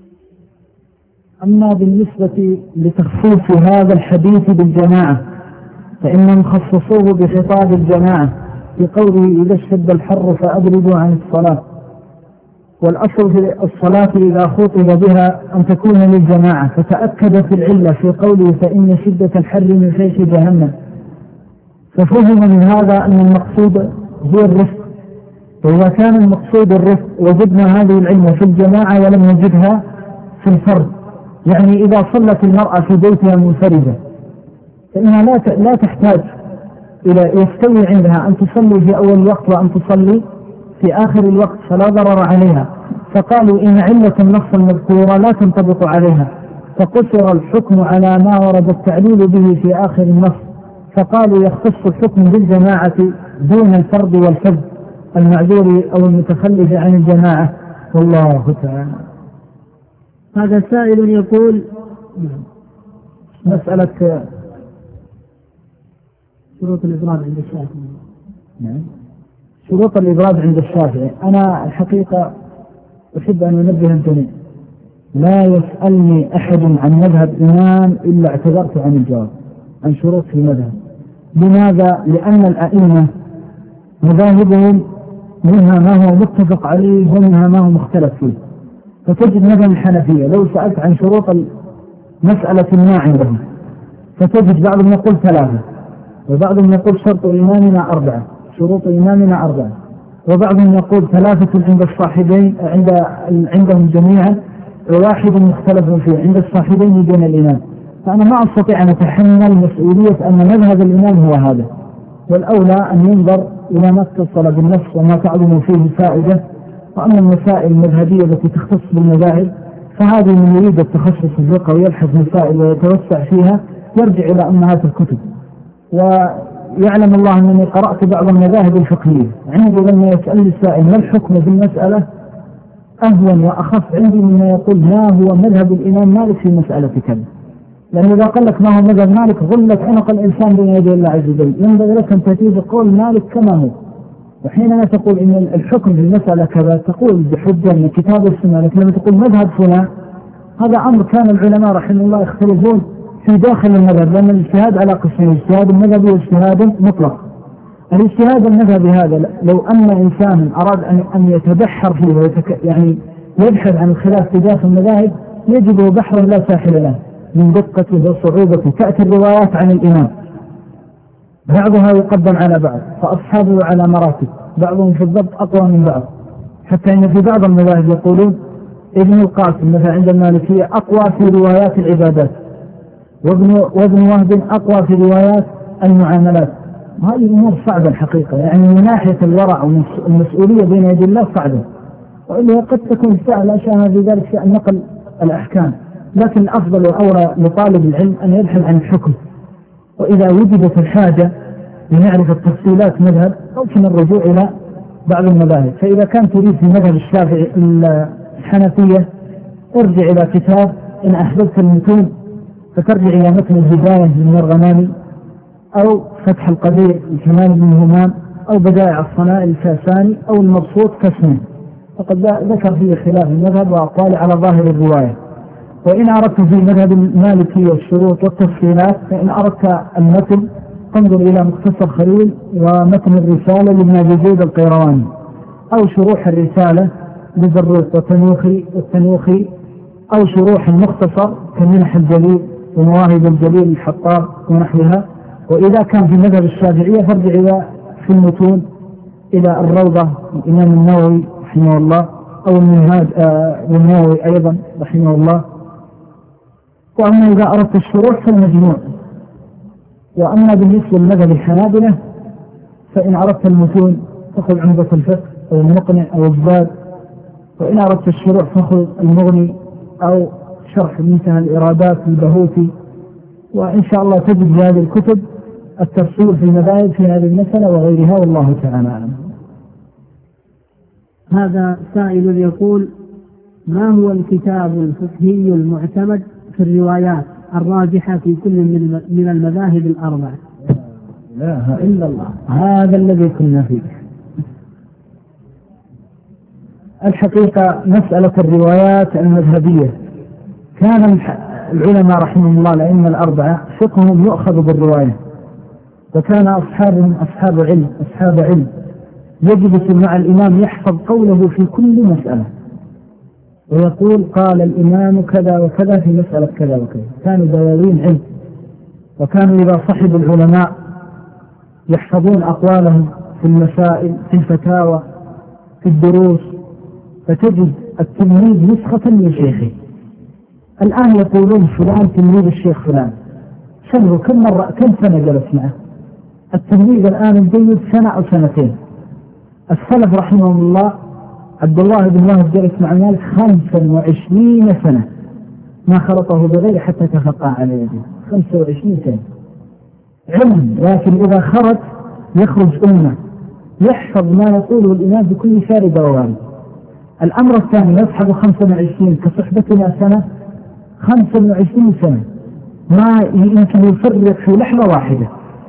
أما بالنسبة لتخصيص هذا الحديث بالجماعة فإنهم خصصوه بخطاب الجماعة في قوله: إذا اشتد الحر فأبردوا عن الصلاة. والأصل في الصلاة إذا خطب بها أن تكون للجماعة، فتأكد في العلة في قوله: فإن شدة الحر من فيح جهنم. ففهم من هذا أن المقصود هو الرفق، وإذا كان المقصود الرفق وجدنا هذه العلة في الجماعة ولم نجدها في الفرد، يعني إذا صلت المرأة في بيتها منفردة فإنها لا لا تحتاج إلى يستوي عندها أن تصلي في أول الوقت وأن تصلي في آخر الوقت، فلا ضرر عليها. فقالوا إن علة النص المذكورة لا تنطبق عليها، فقصر الحكم على ما ورد التعليل به في آخر النص، فقالوا يختص الحكم بالجماعة دون الفرد والفذ المعذور أو المتخلف عن الجماعة. والله تعالى. هذا سائل يقول: مسألة شروط الإبراد عند الشافعي. نعم. شروط الإبراد عند الشافعي، أنا الحقيقة أحب أن أنبه الجميع: لا يسألني أحد عن مذهب إمام إلا اعتذرت عن الجواب عن شروط في المذهب. لماذا؟ لأن الأئمة مذاهبهم منها ما هو متفق عليه ومنها ما هو مختلف فيه. فتجد مثلا الحنفية لو سألت عن شروط مسألة ما عندهم فتجد بعضهم يقول ثلاثة، وبعضهم يقول شرط إمامنا أربعة، شروط إمامنا أربعة، وبعضهم يقول ثلاثة عند الصاحبين عند عندهم جميعا، وواحد مختلف فيه عند الصاحبين دون الإمام. فأنا ما أستطيع أن أتحمل مسؤولية أن مذهب الإمام هو هذا، والأولى أن ينظر إلى ما اتصل بالنص وما تعظم فيه فائدة. وأما المسائل المذهبية التي تختص بالمذاهب فهذه من يريد التخصص الفقهي ويبحث مسائل ويتوسع فيها يرجع إلى أمهات الكتب. ويعلم الله أنني قرأت بعض المذاهب الفقهية، عندي لما يسأل السائل ما الحكم في المسألة أهون وأخف عندي مما يقول ما هو مذهب الإمام مالك في مسألة كذا، لأن إذا قال لك ما هو مذهب مالك غلت عنق الإنسان بين يدي الله عز وجل. ينبغي لك أن تأتي بقول مالك كما هو، وحينما تقول إن الحكم في المسألة كذا تقول بحجة من كتاب السنة، لكن لما تقول مذهب فلان هذا أمر كان العلماء رحمه الله يختلفون في داخل المذهب، لأن الاجتهاد على قسمين: اجتهاد المذهبي واجتهاد مطلق. الاجتهاد المذهبي هذا لو أن إنسان أراد أن يتبحر فيه ويتك... يعني يبحث عن الخلاف في داخل المذاهب يجده بحرا لا ساحل له من دقته وصعوبته. تأتي الروايات عن الإمام بعضها يقدم على بعض، فأصحابه على مراتب، بعضهم في الضبط أقوى من بعض، حتى إن في بعض المذاهب يقولون ابن القاسم مثلا عند المالكية أقوى في روايات العبادات، وابن, وابن وهب أقوى في روايات المعاملات. هذه الأمور صعبة الحقيقة، يعني من ناحية الورع والمسؤولية بين يدي الله صعبة، وإلا قد تكون سهلة شأنها في ذلك شأن نقل الأحكام، لكن الأفضل والأولى لطالب العلم أن يبحث عن الحكم، وإذا وجدت الحاجة لنعرف التفصيلات مذهب ممكن الرجوع إلى بعض المذاهب. فإذا كان تريد في مذهب الشافعي الحنفية ارجع إلى كتاب إن أحببت المتون فترجع إلى متن الهداية من الغناني، أو فتح القدير لكمال بن همام، أو بدائع الصنائع الكاساني، أو المبسوط كاسمين، فقد ذكر فيه خلاف المذهب وأقوال على ظاهر الرواية. وإن أردت في مذهب المالكي والشروط والتفصيلات، فإن أردت المتن تنظر إلى مختصر خليل ومتن الرسالة لابن أبي زيد القيرواني، أو شروح الرسالة لزروق والتنوخي والتنوخي، أو شروح المختصر كمنح الجليل ومواهب الجليل الحطاب ونحوها. وإذا كان في مذهب الشافعية فارجع إلى في المتون إلى الروضة الإمام النووي رحمه الله، أو المنهاج آه النووي أيضا رحمه الله. وأما إذا أردت الشروح فالمجموع. وأما بالنسبة لمذهب الحنابلة فإن أردت المتون فخذ عمدة الفقه أو المقنع أو الزاد، وإن أردت الشروح فخذ المغني أو شرح منتهى الإرادات البهوتي. وإن شاء الله تجد هذه الكتب التفصيل في المذاهب في هذه المسألة وغيرها، والله تعالى أعلم. هذا سائل يقول: ما هو الكتاب الفقهي المعتمد في الروايات الراجحة في كل من المذاهب الأربعة؟ لا إله إلا الله، هذا الذي كنا فيه. الحقيقة مسألة الروايات المذهبية كان العلماء رحمهم الله الأئمة الأربعة فقههم يؤخذ بالرواية، وكان أصحابهم أصحاب علم أصحاب علم يجلس مع الإمام يحفظ قوله في كل مسألة، ويقول قال الإمام كذا وكذا في مسألة كذا وكذا. كانوا دواوين علم، وكانوا إذا صحبوا العلماء يحفظون أقوالهم في المسائل في الفتاوى في الدروس، فتجد التلميذ نسخة لشيخه. الآن يقولون فلان تلميذ الشيخ فلان، سنه كم مرة كم سنة جلس معه؟ التلميذ الآن الجيد سنة أو سنتين. السلف رحمهم الله عبد الله بن وهب جلس مع مالك خمسة وعشرين سنة ما خلطه بغير حتى تفقع على يده، خمسة وعشرين سنة علم. لكن إذا خرج يخرج أمة يحفظ ما يقوله الإمام بكل شارد ووارد. الأمر الثاني يصحب خمسة وعشرين كصحبتنا سنة، خمسة وعشرين سنة ما يمكن يفرق في لحظة واحدة.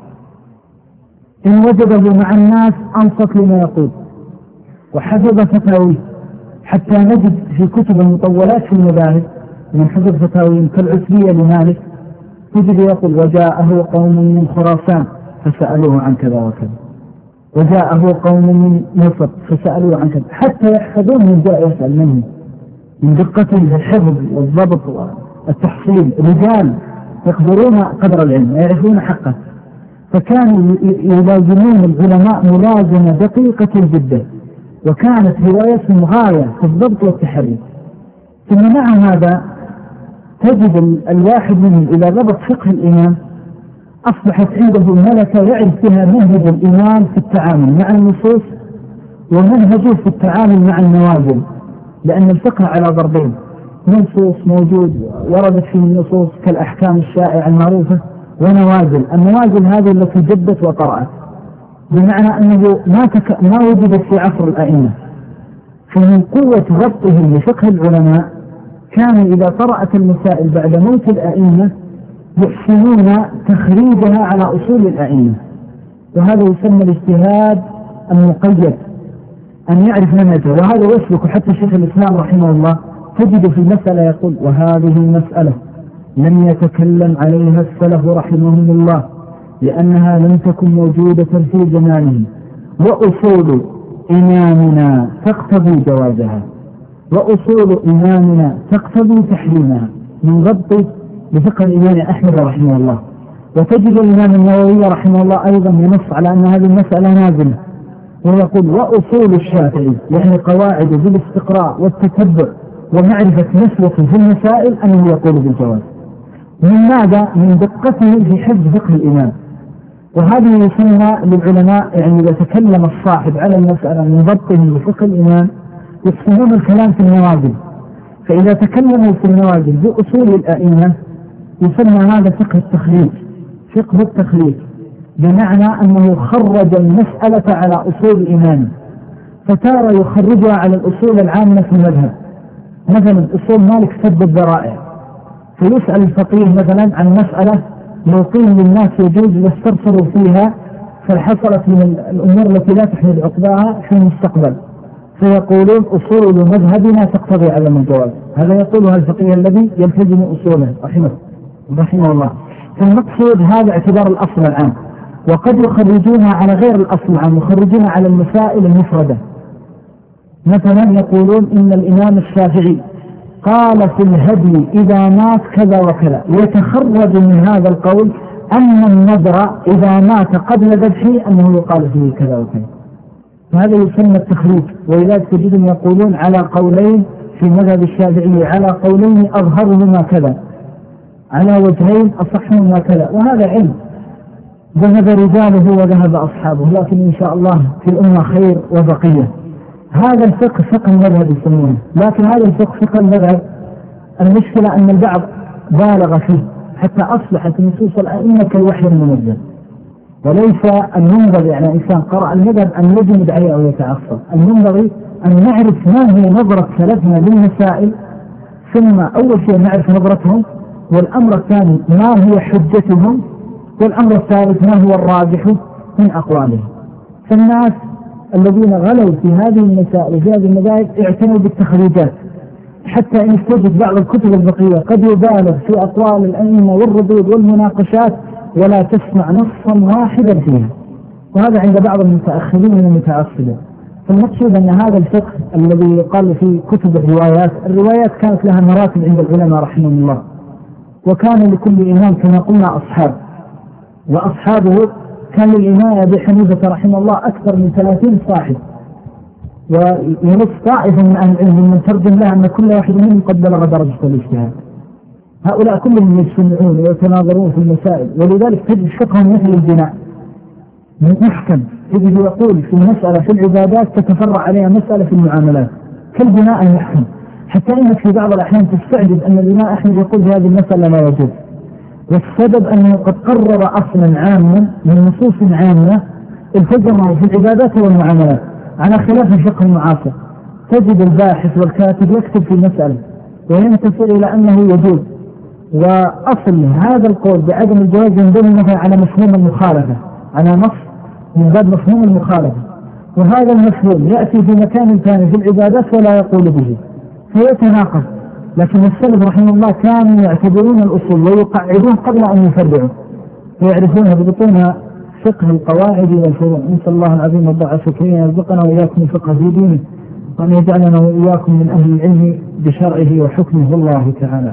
إن وجده مع الناس أنصت لما يقول وحفظ فتاوي، حتى نجد في كتب المطولات في المذاهب من حفظ فتاوي كالعسرية لمالك تجد يقول وجاءه قوم من خراسان فسألوه عن كذا وكذا، وجاءه قوم من مصر فسألوه عن كذا، حتى يحفظون من جاء يسأل منه من دقته في الحفظ والضبط والتحصيل. رجال يقدرون قدر العلم يعرفون حقه، فكانوا يلازمون العلماء ملازمة دقيقة جدا، وكانت روايتهم غاية في الضبط والتحري. ثم مع هذا تجد الواحد منهم إذا ضبط فقه الإمام أصبحت عنده ملكة يعرف بها منهج الإمام في التعامل مع النصوص ومنهجه في التعامل مع النوازل، لأن الفقه على ضربين: نصوص موجود وردت فيه النصوص كالأحكام الشائعة المعروفة، ونوازل. النوازل هذه التي جدت وطرأت، بمعنى أنه ما, تك... ما وجدت في عصر الأئمة. فمن قوة ضبطهم لفقه العلماء كانوا إذا طرأت المسائل بعد موت الأئمة يحسنون تخريجها على أصول الأئمة، وهذا يسمى الاجتهاد المقيد، أن يعرف منهجه. وهذا يسلك حتى شيخ الإسلام رحمه الله تجد في المسألة يقول: وهذه المسألة لم يتكلم عليها السلف رحمهم الله لأنها لم تكن موجودة في زمانهم، وأصول إمامنا تقتضي جوازها، وأصول إمامنا تقتضي تحريمها، من ضبط بفقه الإمام أحمد رحمه الله. وتجد الإمام النووي رحمه الله أيضا ينص على أن هذه المسألة نازلة، ويقول: وأصول الشافعي، يعني قواعد بالاستقراء والتتبع ومعرفة نسوة في المسائل أنه يقول بالجواز. من ماذا؟ من دقته في حفظ فقه الإمام. وهذه يسمى للعلماء، يعني إذا تكلم الصاحب على المسألة من ضبطه لفقه الإمام يقسمون الكلام في النوازل. فإذا تكلموا في النوازل بأصول الأئمة يسمى هذا فقه التخريج. فقه التخريج بمعنى أنه خرج المسألة على أصول الإمام، فتارة يخرجها على الأصول العامة في المذهب. مثلا أصول مالك سد الذرائع، فيسأل الفقيه مثلا عن مسألة لو قيل للناس يجوز لاسترسلوا فيها فحصلت من الأمور التي لا تحمل عقباها في المستقبل، فيقولون أصول مذهبنا تقتضي عدم الجواز. هذا يقولها الفقيه الذي يلتزم أصوله رحمه رحمه الله. فالمقصود هذا اعتبار الأصل العام، وقد يخرجونها على غير الأصل العام، يخرجونها على المسائل المفردة. مثلا يقولون إن الإمام الشافعي قال في الهدي إذا مات كذا وكذا، ويتخرج من هذا القول أن النذر إذا مات قبل ذبحه أنه يقال فيه كذا وكذا. فهذا يسمى التخريج. ولذلك تجدهم يقولون على قولين في مذهب الشافعي، على قولين أظهرهما كذا، على وجهين أصحهما كذا. وهذا علم ذهب رجاله وذهب أصحابه، لكن إن شاء الله في الأمة خير وبقية. هذا الفقه فقه المذهب يسمونه، لكن هذا الفقه فقه المذهب المشكلة أن البعض بالغ فيه حتى أصبحت نصوص الأئمة كالوحي المنزل، وليس المنبغي يعني إنسان قرأ المذهب أن يجمد عليه أو يتعصب. المنبغي أن نعرف ما هي نظرة سلفنا للمسائل، ثم أول شيء نعرف نظرتهم، والأمر الثاني ما هي حجتهم، والأمر الثالث ما هو الراجح من أقوالهم. فالناس الذين غلوا في هذه المسائل وفي هذه المذاهب اعتنوا بالتخريجات، حتى إن تجد بعض الكتب الفقهية قد يبالغ في أقوال الأئمة والردود والمناقشات ولا تسمع نصا واحدا فيها، وهذا عند بعض المتأخرين من المتعصبين. فالمقصود أن هذا الفقه الذي يقال في كتب الروايات، الروايات كانت لها مراتب عند العلماء رحمه الله، وكان لكل إمام كما قلنا أصحاب، وأصحابه كان للإمام أبي حنيفة رحمه الله أكثر من ثلاثين صاحب، وينص طائفة من أهل العلم من ترجم لها أن كل واحد منهم قد بلغ درجة الاجتهاد. هؤلاء كلهم يجتمعون ويتناظرون في المسائل، ولذلك تجد فقههم مثل البناء محكم. تجد يقول في مسألة في العبادات تتفرع عليها مسألة في المعاملات كالبناء المحكم، حتى إنك في بعض الأحيان تستعجب أن الإمام أحمد يقول في هذه المسألة لا يجوز، والسبب أنه قد قرر أصلا عاما من نصوص عامة التزمه في العبادات والمعاملات على خلاف الفقه المعاصر. تجد الباحث والكاتب يكتب في المسألة وينتصر إلى أنه يجوز، وأصل هذا القول بعدم الجواز ينبني مثلا على مفهوم المخالفة، على نص من باب مفهوم المخالفة، وهذا المفهوم يأتي في مكان ثاني في العبادات ولا يقول به فيتناقض. لكن السلف رحمه الله كانوا يعتبرون الأصول ويقعدون قبل أن يفرعوا، ويعرفونها ببطونها فقه القواعد والفروع. نسأل الله العظيم والضعف شكرين يرزقنا وإياكم الفقه في دينه، وأن يجعلنا وإياكم من أهل العلم بشرعه وحكمه الله تعالى.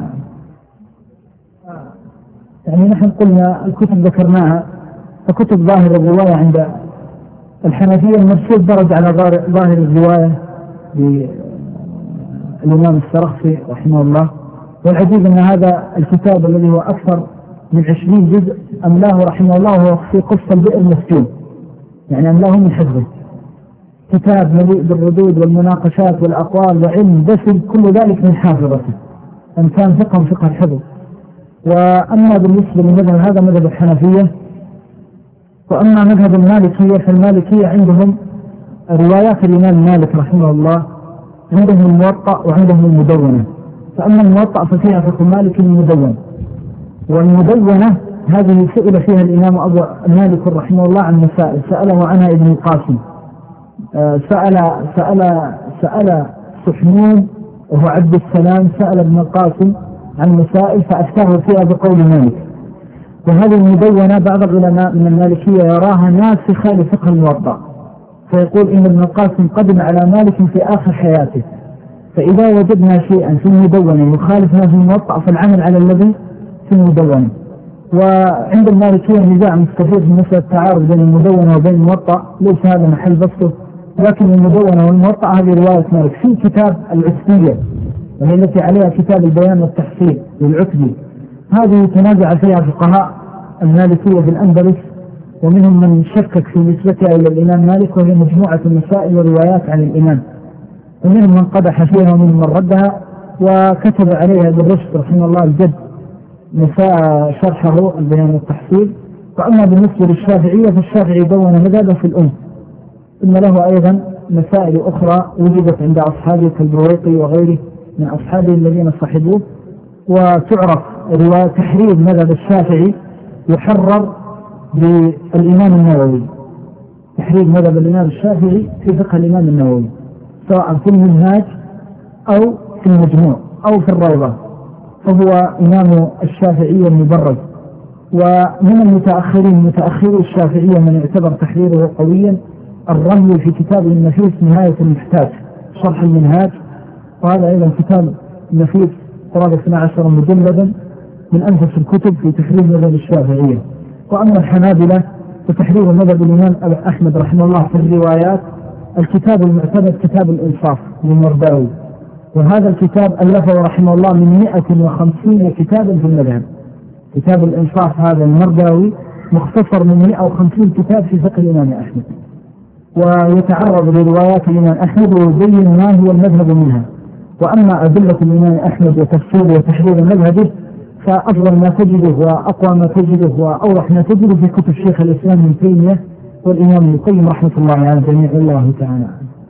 يعني نحن قلنا الكتب ذكرناها، فكتب ظاهر الرواية عند الحنفية المرسول درج على ظاهر الرواية للإمام السرخسي رحمه الله. والعجيب أن هذا الكتاب الذي هو أكثر من عشرين جزء أملاه رحمه الله هو في قصة البئر المسجون، يعني أملاه من حفظه، كتاب مليء بالردود والمناقشات والأقوال وعلم دسم، كل ذلك من حافظته، أن كان فقه فقه الحفظ. وأما بالنسبة لمذهب هذا مذهب الحنفية. وأما مذهب المالكية فالمالكية عندهم روايات الإمام مالك رحمه الله، عندهم الموطأ وعندهم المدونة. فأما الموطأ ففيها فقه مالك المدون، والمدونة هذه سئل فيها الإمام أبو مالك رحمه الله عن مسائل سأله عنها ابن القاسم. سأل سأل سأل سحنون وهو عبد السلام سأل ابن القاسم عن مسائل فأفتاه فيها بقول مالك. وهذه المدونة بعض العلماء من المالكية يراها ناسخة لفقه الموطأ، فيقول إن ابن القاسم قدم على مالك في آخر حياته، فإذا وجدنا شيئا في المدونة يخالف ما في الموطأ فالعمل على الذي في المدونة. وعند المالكية نزاع مستفيد في مسألة التعارض بين المدونة وبين الموطأ، ليس هذا محل بسطه، لكن المدونة والموطأ هذه رواية مالك. في كتاب العسنية وهي التي عليها كتاب البيان والتحصيل للعتبي. هذه تنازع فيها فقهاء المالكية بالأندلس، ومنهم من شكك في نسبتها إلى الإمام مالك، وهي مجموعة مسائل وروايات عن الإمام، ومنهم من قدح فيها ومنهم من ردها، وكتب عليها ابن رشد رحمه الله الجد مساء شرحه البيان والتحصيل. وأما بالنسبة للشافعية فالشافعي دون مذهبه في الأم، إن له أيضا مسائل أخرى وجدت عند أصحابه كالبرويقي وغيره من أصحابه الذين صحبوه، وتعرف رواية تحرير مذهب الشافعي يحرر بالإمام النووي، تحرير مذهب الإمام الشافعي في فقه الإمام النووي سواء في المنهاج أو في المجموع أو في الروضة، فهو إمام الشافعية المبرز. ومن المتأخرين متأخري الشافعية من اعتبر تحريره قويا الرملي في كتابه النفيس نهاية المحتاج شرح المنهاج، وهذا أيضا كتاب نفيس قرابة اثنا عشر مجلدا من أنفس الكتب في تحرير مذهب الشافعية. وأما الحنابلة فتحرير مذهب الإمام أحمد رحمه الله في الروايات الكتاب المعتمد كتاب الإنصاف للمرداوي، وهذا الكتاب ألفه رحمه الله من مئة وخمسين كتابا في المذهب. كتاب الإنصاف هذا المرداوي مختصر من مئة وخمسين كتاب في فقه الإمام أحمد، ويتعرض لروايات الإمام أحمد ويبين ما هو المذهب منها. وأما أدلة الإمام أحمد وتفسيره وتحرير مذهبه فأفضل ما تجده وأقوى ما تجده وأوضح ما تجده في كتب شيخ الإسلام ابن تيمية والإمام ابن القيم رحمة الله على جميع الله تعالى.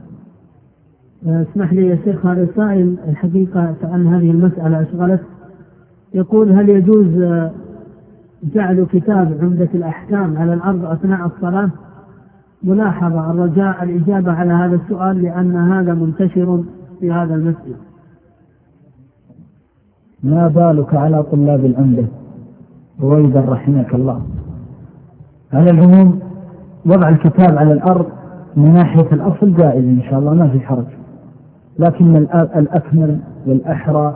اسمح لي يا شيخ، هذا السائل الحقيقة عن هذه المسألة أشغلت، يقول: هل يجوز جعل كتاب عمدة الأحكام على الأرض أثناء الصلاة؟ ملاحظة الرجاء الإجابة على هذا السؤال لأن هذا منتشر في هذا المسجد. ما بالك على طلاب العمدة رويدا رحمك الله. على العموم وضع الكتاب على الأرض من ناحية الأصل جائز إن شاء الله، ما في حرج، لكن الأكمل والأحرى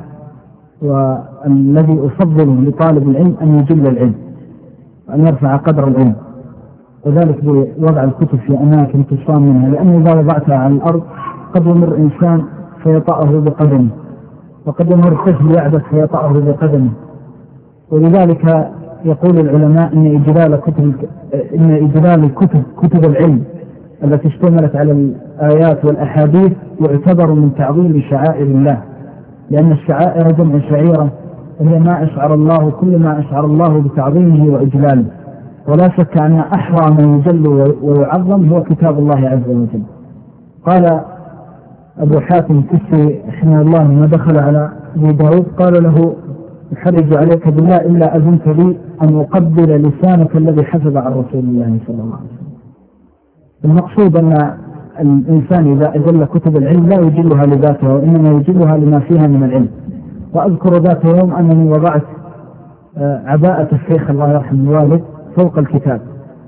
والذي أفضله لطالب العلم أن يجل العلم وأن يرفع قدر العلم، وذلك بوضع الكتب في أماكن تصام منها، لأن إذا وضعتها على الأرض قد يمر إنسان فيطأه بقدمه، وقد يمر طفل يعبث فيطأه بقدمه. ولذلك يقول العلماء إن إجلال كتب إن إجلال الكتب كتب العلم التي اشتملت على الآيات والأحاديث يعتبر من تعظيم شعائر الله، لأن الشعائر جمع شعيرة وهي ما أشعر الله، كل ما أشعر الله بتعظيمه وإجلاله، ولا شك أن أحرى من يجل ويعظم هو كتاب الله عز وجل. قال أبو حاتم الكسي رحمه الله ما دخل على أبي داود قال له: يحرج عليك بالله إلا أذنت لي أن أقبل لسانك الذي حفظ عن رسول الله صلى الله عليه وسلم. المقصود أن الإنسان إذا أجل كتب العلم لا يجلها لذاتها، وإنما يجلها لما فيها من العلم. وأذكر ذات يوم أنني وضعت عباءة الشيخ الله يرحمه الوالد فوق الكتاب،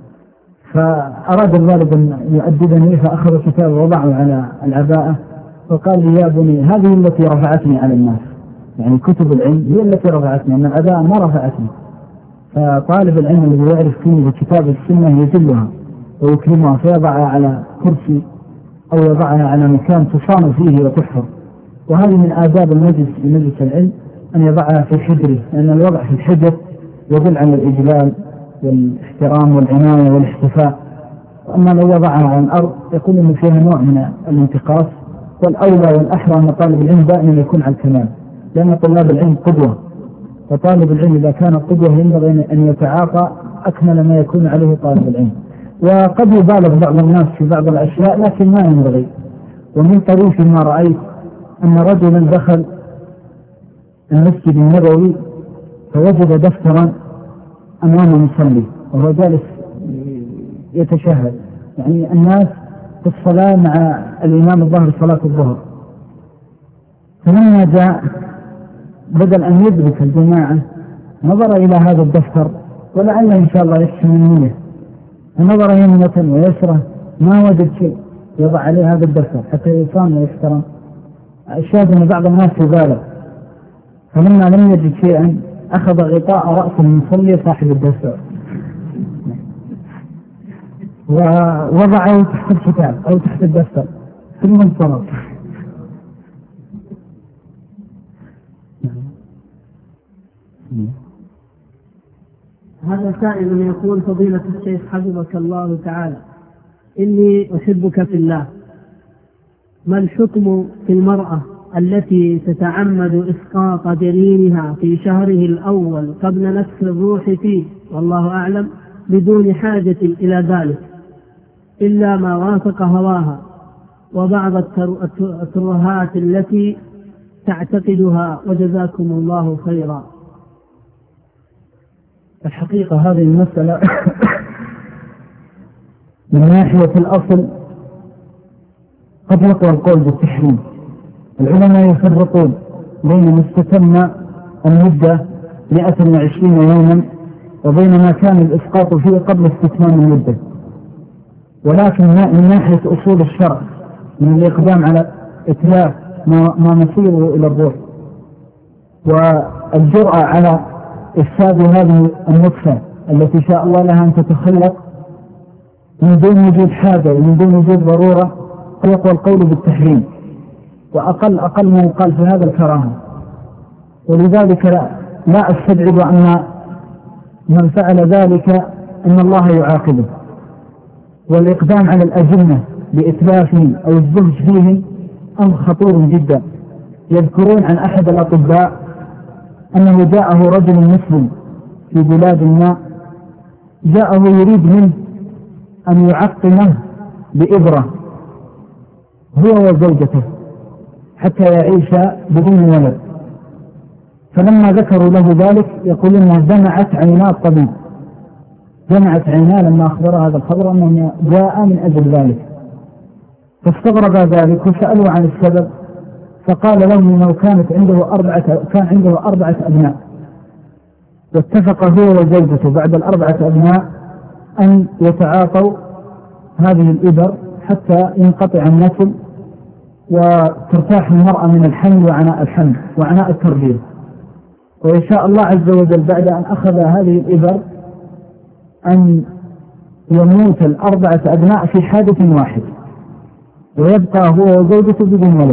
فأراد الوالد أن يؤدبني فأخذ الكتاب ووضعه على العباءة فقال لي: يا بني هذه التي رفعتني على الناس، يعني كتب العلم هي التي رفعتني، أن العباءة ما رفعتني. فطالب العلم الذي يعرف قيمة كتاب السنة يجلها ويكرمها فيضعها على كرسي أو يضعها على مكان تصان فيه وتحفظ. وهذه من آداب المجلس في مجلس العلم أن يضعها في حجره، لأن الوضع في الحجر يدل على الإجلال والاحترام والعناية والاحتفاء. وأما لو وضعها على الأرض يكون إن فيها نوع من الانتقاص، والأولى والأحرى أن طالب العلم دائما يكون على الكمال، لأن طلاب العلم قدوة، وطالب العلم إذا كان قدوة ينبغي أن يتعاطى أكمل ما يكون عليه طالب العلم. وقد يبالغ بعض الناس في بعض الأشياء لكن ما ينبغي. ومن طريف ما رأيت أن رجلا دخل المسجد النبوي فوجد دفترا أمام مصلي وهو جالس يتشهد، يعني الناس في الصلاة مع الإمام الظهر صلاة الظهر، فلما جاء بدل أن يدرك الجماعة نظر إلى هذا الدفتر ولعل إن شاء الله يحسن النية، فنظر يمنة ويسرة ما وجد شيء يضع عليه هذا الدفتر حتى يصان ويحترم. الشاهد أن بعض الناس يبالغ، فلما لم يجد شيئا أخذ غطاء رأس المصلي صاحب الدفتر ووضعه تحت الكتاب أو تحت الدفتر ثم انصرف. هذا سائل يقول: فضيلة الشيخ حفظك الله تعالى، إني أحبك في الله، ما الحكم في المرأة التي تتعمد إسقاط جنينها في شهره الأول قبل نفخ الروح فيه والله أعلم بدون حاجة إلى ذلك إلا ما وافق هواها وبعض الترهات التي تعتقدها، وجزاكم الله خيرا؟ الحقيقة هذه المسألة من ناحية الأصل قد يقوى القول بالتحريم. العلماء يفرقون بين ما استتم المدة مئة وعشرين يوما وبين ما كان الإسقاط فيه قبل استتمام المدة، ولكن من ناحية أصول الشرع من الإقدام على إتلاف ما مصيره إلى الروح والجرأة على إفساد هذه النطفة التي شاء الله لها أن تتخلق من دون وجود حاجة ومن دون وجود ضرورة، يقوى القول بالتحريم، وأقل أقل ما يقال في هذا الكراهة. ولذلك لا, لا أستبعد أن من فعل ذلك أن الله يعاقبه، والإقدام على الأجنة بإتلافهم أو الزهج فيهم أمر خطير جدا. يذكرون عن أحد الأطباء أنه جاءه رجل مسلم في بلاد ما، جاءه يريد منه أن يعقمه بإبرة هو وزوجته حتى يعيش بدون ولد، فلما ذكروا له ذلك يقول إنها دمعت عينا الطبيب، دمعت عينا لما أخبر هذا الخبر أنه جاء من أجل ذلك، فاستغرب ذلك وسألوا عن السبب، فقال لهم إنه كانت عنده أربعة كان عنده أربعة أبناء، واتفق هو وزوجته بعد الأربعة أبناء أن يتعاطوا هذه الإبر حتى ينقطع النسل وترتاح المرأة من الحمل وعناء الحمل وعناء التربية. ويشاء الله عز وجل بعد أن أخذ هذه الإبر أن يموت الأربعة أبناء في حادث واحد ويبقى هو وزوجته بدون ولد.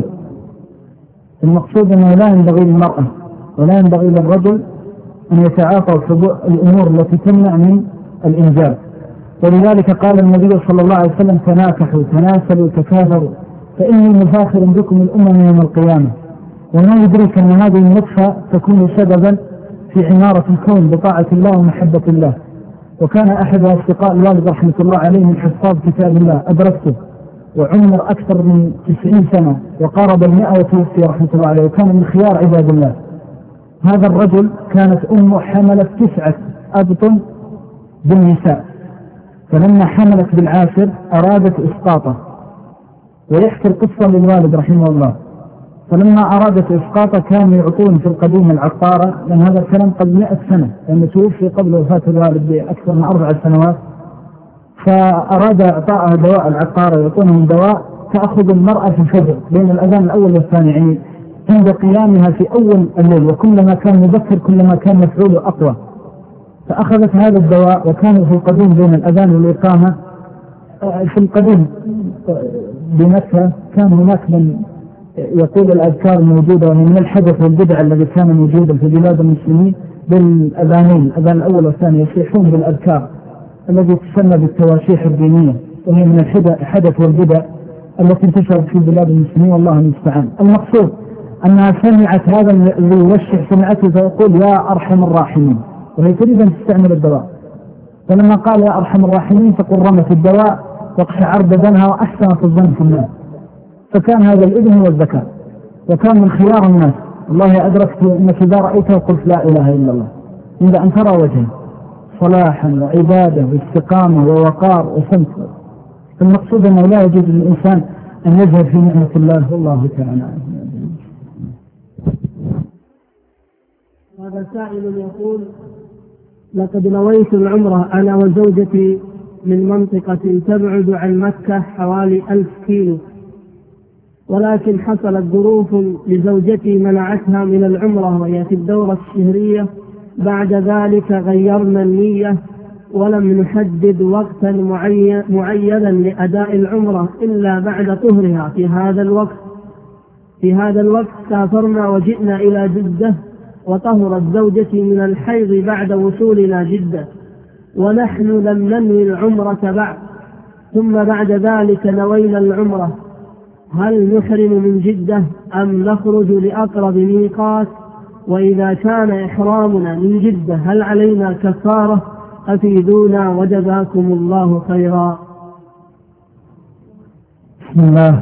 المقصود أنه لا ينبغي للمرأة ولا ينبغي للرجل أن يتعاطوا الأمور التي تمنع من الإنجاب. ولذلك قال النبي صلى الله عليه وسلم: تناكحوا تناسلوا تكاثروا فإني مفاخر بكم الأمم يوم القيامة. وما يدرك أن هذه النطفة تكون سببا في عمارة الكون بطاعة الله ومحبة الله. وكان أحد أصدقاء الوالد رحمة الله عليه من حفاظ كتاب الله أدركته وعمر أكثر من تسعين سنة وقارب المئة وتوفي رحمة الله عليه، وكان من خيار عباد الله. هذا الرجل كانت أمه حملت تسعة أبطن بالنساء، فلما حملت بالعاشر أرادت إسقاطه، ويحكي القصة للوالد رحمه الله. فلما أرادت إسقاطه كانوا يعطون في القديم العطارة، لأن هذا الكلام قبل مئة سنة لأنه توفي قبل وفاة الوالد بأكثر من أربع سنوات، فأراد إعطاءها دواء العطارة، يعطونهم دواء تأخذ المرأة في الفجر بين الأذان الأول والثاني، يعني عند قيامها في أول الليل، وكلما كان مبكر كلما كان مفعوله أقوى. فأخذت هذا الدواء، وكانوا في القديم بين الأذان والإقامة في القديم بمكة كان هناك من يقول الأذكار الموجودة، وهي من الحدث والبدع الذي كان موجودا في بلاد المسلمين بالأذانين، الأذان الأول والثاني، يصيحون بالأذكار الذي تسمى بالتواشيح الدينية، وهي من الحدث والبدع التي انتشرت في بلاد المسلمين والله المستعان. المقصود أنها سمعت هذا الذي يوشح سمعته فيقول: يا أرحم الراحمين، وهي تريد أن تستعمل الدواء. فلما قال يا أرحم الراحمين تقول رمت الدواء واقشعر بدنها وأحسنت الظن في الناس. فكان هذا الابن هو الذكاء، وكان من خيار الناس. والله أدركت أنك إذا رأيته قلت لا إله إلا الله، إذا أن ترى وجهه صلاحا وعبادة واستقامة ووقار وسمت. المقصود أنه لا يجوز للإنسان أن يذهب في نعمة الله والله تعالى. هذا سائل يقول: لقد نويت العمرة أنا وزوجتي من منطقة تبعد عن مكة حوالي ألف كيلو، ولكن حصلت ظروف لزوجتي منعتها من العمرة وهي في الدورة الشهرية. بعد ذلك غيرنا النية ولم نحدد وقتا معينا لأداء العمرة إلا بعد طهرها. في هذا الوقت في هذا الوقت سافرنا وجئنا إلى جدة، وطهرت زوجتي من الحيض بعد وصولنا جدة، ونحن لم ننوي العمرة بعد، ثم بعد ذلك نوينا العمرة، هل نحرم من جدة أم نخرج لأقرب ميقات؟ وإذا كان إحرامنا من جدة هل علينا كفارة؟ أفيدونا وجزاكم الله خيرا. بسم الله،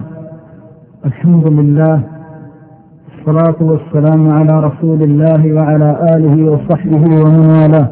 الحمد لله، الصلاة والسلام على رسول الله وعلى آله وصحبه ومن والاه.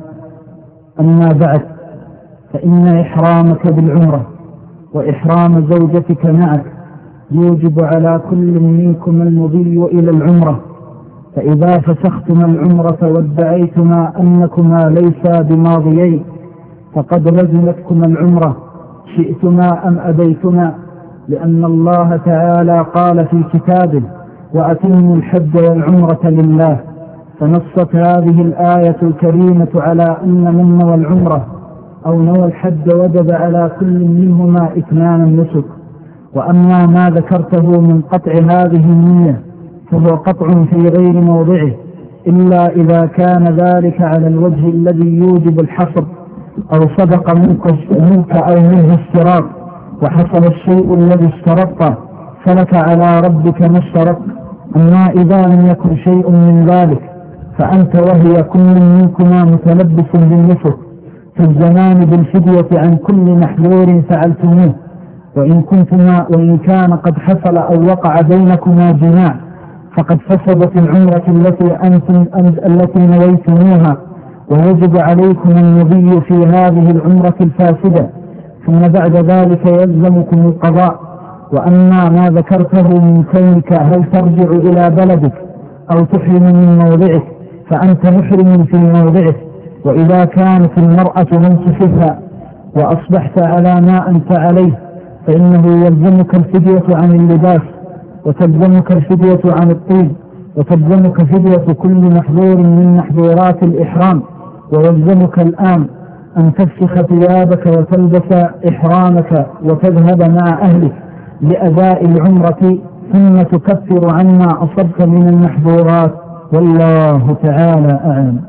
أما بعد، فإن إحرامك بالعمرة وإحرام زوجتك معك يوجب على كل منكم المضي إلى العمرة، فإذا فسختما العمرة وادعيتما أنكما ليسا بماضيين فقد لزمتكما العمرة شئتما أم أبيتما، لأن الله تعالى قال في كتابه: وأتموا الحج والعمرة لله. فنصت هذه الآية الكريمة على أن من نوى العمرة أو نوى الحج وجب على كل منهما إتمام النسك. وأما ما ذكرته من قطع هذه النية فهو قطع في غير موضعه، إلا إذا كان ذلك على الوجه الذي يوجب الحصر، أو صدق منك أو منه اشتراط وحصل الشيء الذي اشترطه فلك على ربك ما اشترط. أما إذا لم يكن شيء من ذلك فأنت وهي كل منكما متلبس بالنسك في الزمان بالفدية عن كل محذور فعلتموه، وإن كنتما وإن كان قد حصل أو وقع بينكما جماع فقد فسدت العمرة التي أنتم التي نويتموها، ويجب عليكم المضي في هذه العمرة الفاسدة، ثم بعد ذلك يلزمكم القضاء. وأما ما ذكرته من كونك هل ترجع إلى بلدك أو تحرم من موضعك فأنت محرم في موضعك، وإذا كانت المرأة لم تصفها وأصبحت على ما أنت عليه فإنه يلزمك الفدية عن اللباس، وتلزمك الفدية عن الطيب، وتلزمك فدية كل محظور من محظورات الإحرام. ويلزمك الآن أن تفسخ ثيابك وتلبس إحرامك وتذهب مع أهلك لأداء العمرة، ثم تكفر عما أصبت من المحظورات، والله تعالى أعلم.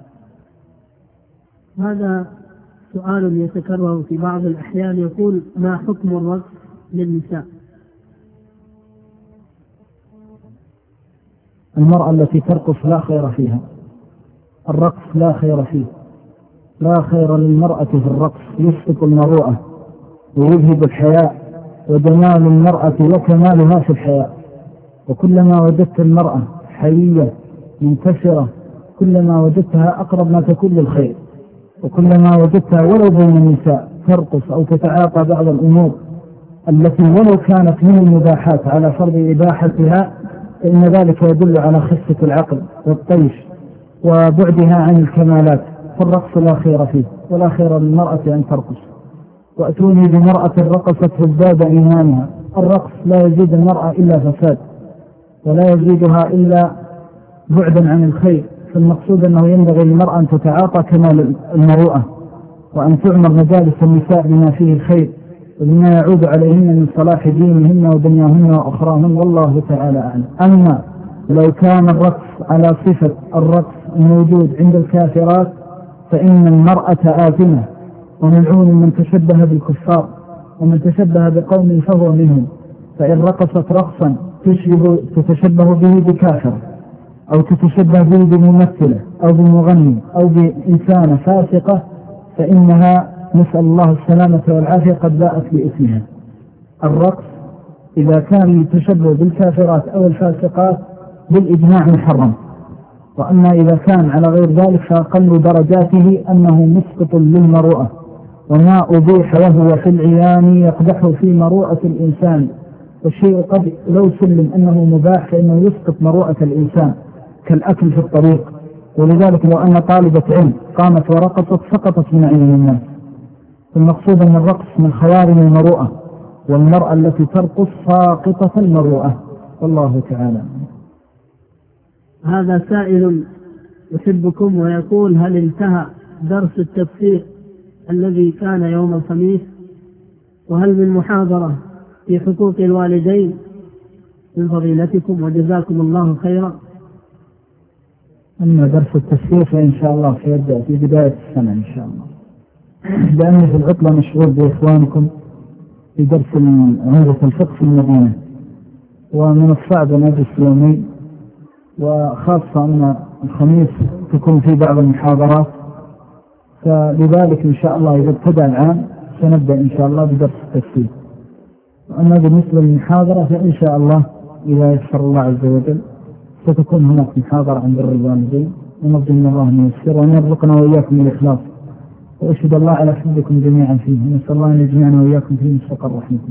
هذا سؤال يتكرر في بعض الأحيان، يقول: ما حكم الرقص للنساء؟ المرأة التي ترقص لا خير فيها، الرقص لا خير فيه، لا خير للمرأة في الرقص، يسقط المروءة ويذهب الحياء، وجمال المرأة وكمالها في الحياء. وكلما وجدت المرأة حيية منتشرة كلما وجدتها أقرب ما تكون للخير، وكلما وجدتها ولو بين النساء ترقص أو تتعاطى بعض الأمور التي ولو كانت من المباحات على فرض إباحتها فإن ذلك يدل على خفة العقل والطيش وبعدها عن الكمالات. فالرقص لا خير فيه، ولا خير للمرأة أن ترقص. وأتوني بمرأة رقصت فازداد إيمانها. الرقص لا يزيد المرأة إلا فساد، ولا يزيدها إلا بعدا عن الخير. فالمقصود أنه ينبغي للمرأة أن تتعاطى كمال المروءة، وأن تعمر مجالس النساء بما فيه الخير وبما يعود عليهن من صلاح دينهن ودنياهن وأخراهن، والله تعالى أعلم. أما لو كان الرقص على صفة الرقص الموجود عند الكافرات فإن المرأة آثمة، وملعون من تشبه بالكفار، ومن تشبه بقوم فهو منهم. فإن رقصت رقصا تشبه تتشبه به بكافر، أو تتشبه به بممثلة أو بمغني أو بإنسانة فاسقة، فإنها نسأل الله السلامة والعافية قد باءت بإثمها. الرقص إذا كان يتشبه بالكافرات أو الفاسقات بالإجماع محرم. وأما إذا كان على غير ذلك فأقل درجاته أنه مسقط للمروءة، وما أبيح وهو في العيان يقدح في مروءة الإنسان. والشيء قد لو سلم أنه مباح فإنه يسقط مروءة الإنسان كالأكل في الطريق. ولذلك لو أن طالبة علم قامت ورقصت سقطت من عين الناس. المقصود أن الرقص من خوارم المروءة، والمرأة التي ترقص ساقطة المروءة، والله تعالى. هذا سائل يحبكم ويقول: هل انتهى درس التفسير الذي كان يوم الخميس؟ وهل من محاضرة في حقوق الوالدين من فضيلتكم؟ وجزاكم الله خيرا. أما درس التفسير فإن شاء الله سيبدأ في بداية السنة إن شاء الله. لأني في العطلة مشغول بإخوانكم في درس عمدة الفقه في المدينة، ومن الصعب أن أجلس يومين، وخاصة أن الخميس تكون في بعض المحاضرات، فلذلك إن شاء الله إذا ابتدأ العام سنبدأ إن شاء الله بدرس التفسير. وأما بالنسبة للمحاضرة فإن شاء الله إذا يسر الله عز وجل ستكون هناك محاضرة عن بر الوالدين، ونرجو من الله أن ييسر وأن يرزقنا وإياكم الإخلاص، وأشهد الله على حبكم جميعا فيه، ونسأل الله أن يجمعنا وإياكم فيه مستقر رحمته.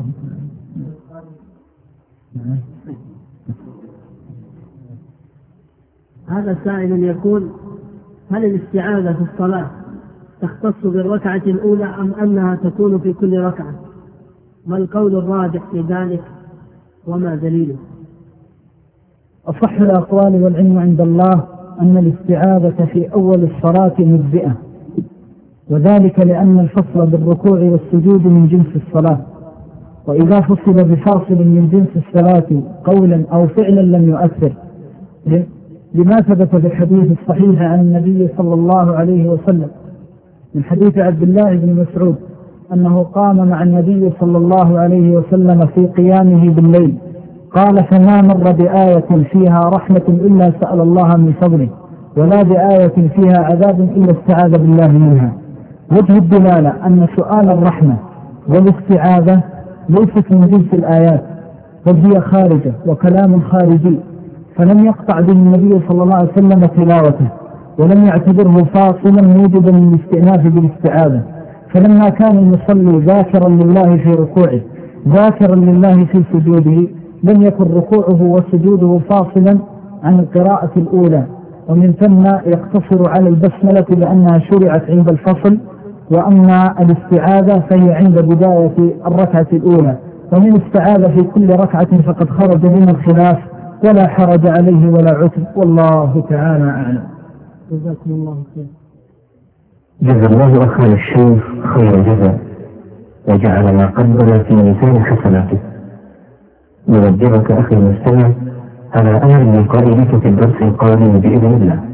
هذا سائل يقول: هل الاستعاذة في الصلاة تختص بالركعة الأولى أم أنها تكون في كل ركعة؟ ما القول الراجح في ذلك وما دليله؟ أصح الأقوال والعلم عند الله أن الاستعاذة في أول الصلاة مجزئة، وذلك لأن الفصل بالركوع والسجود من جنس الصلاة، وإذا فصل بفاصل من جنس الصلاة قولا أو فعلا لم يؤثر، لما ثبت في الحديث الصحيح عن النبي صلى الله عليه وسلم من حديث عبد الله بن مسعود أنه قام مع النبي صلى الله عليه وسلم في قيامه بالليل، قال: فما مر بآية فيها رحمة إلا سأل الله من فضله، ولا بآية فيها عذاب إلا استعاذ بالله منها. وجه الدلالة أن سؤال الرحمة والاستعاذة ليست من جنس الآيات، بل هي خارجة وكلام خارجي، فلم يقطع به النبي صلى الله عليه وسلم تلاوته، ولم يعتبره فاصلا موجبا للاستئناف بالاستعاذة. فلما كان المصلي ذاكرا لله في ركوعه ذاكرا لله في سجوده لم يكن ركوعه وسجوده فاصلا عن القراءة الأولى، ومن ثم يقتصر على البسملة لأنها شرعت عند الفصل، وأما الاستعاذة فهي عند بداية الركعة الأولى، ومن استعاذ في كل ركعة فقد خرج من الخلاف ولا حرج عليه ولا عتب، والله تعالى أعلم. جزاكم الله خير. جزا الله أخي الشيخ خير جزاء، وجعل ما قدر في ميزان حسناته. نذكرك أخي المستمع على أمر اللقاء بك في الدرس القادم بإذن الله.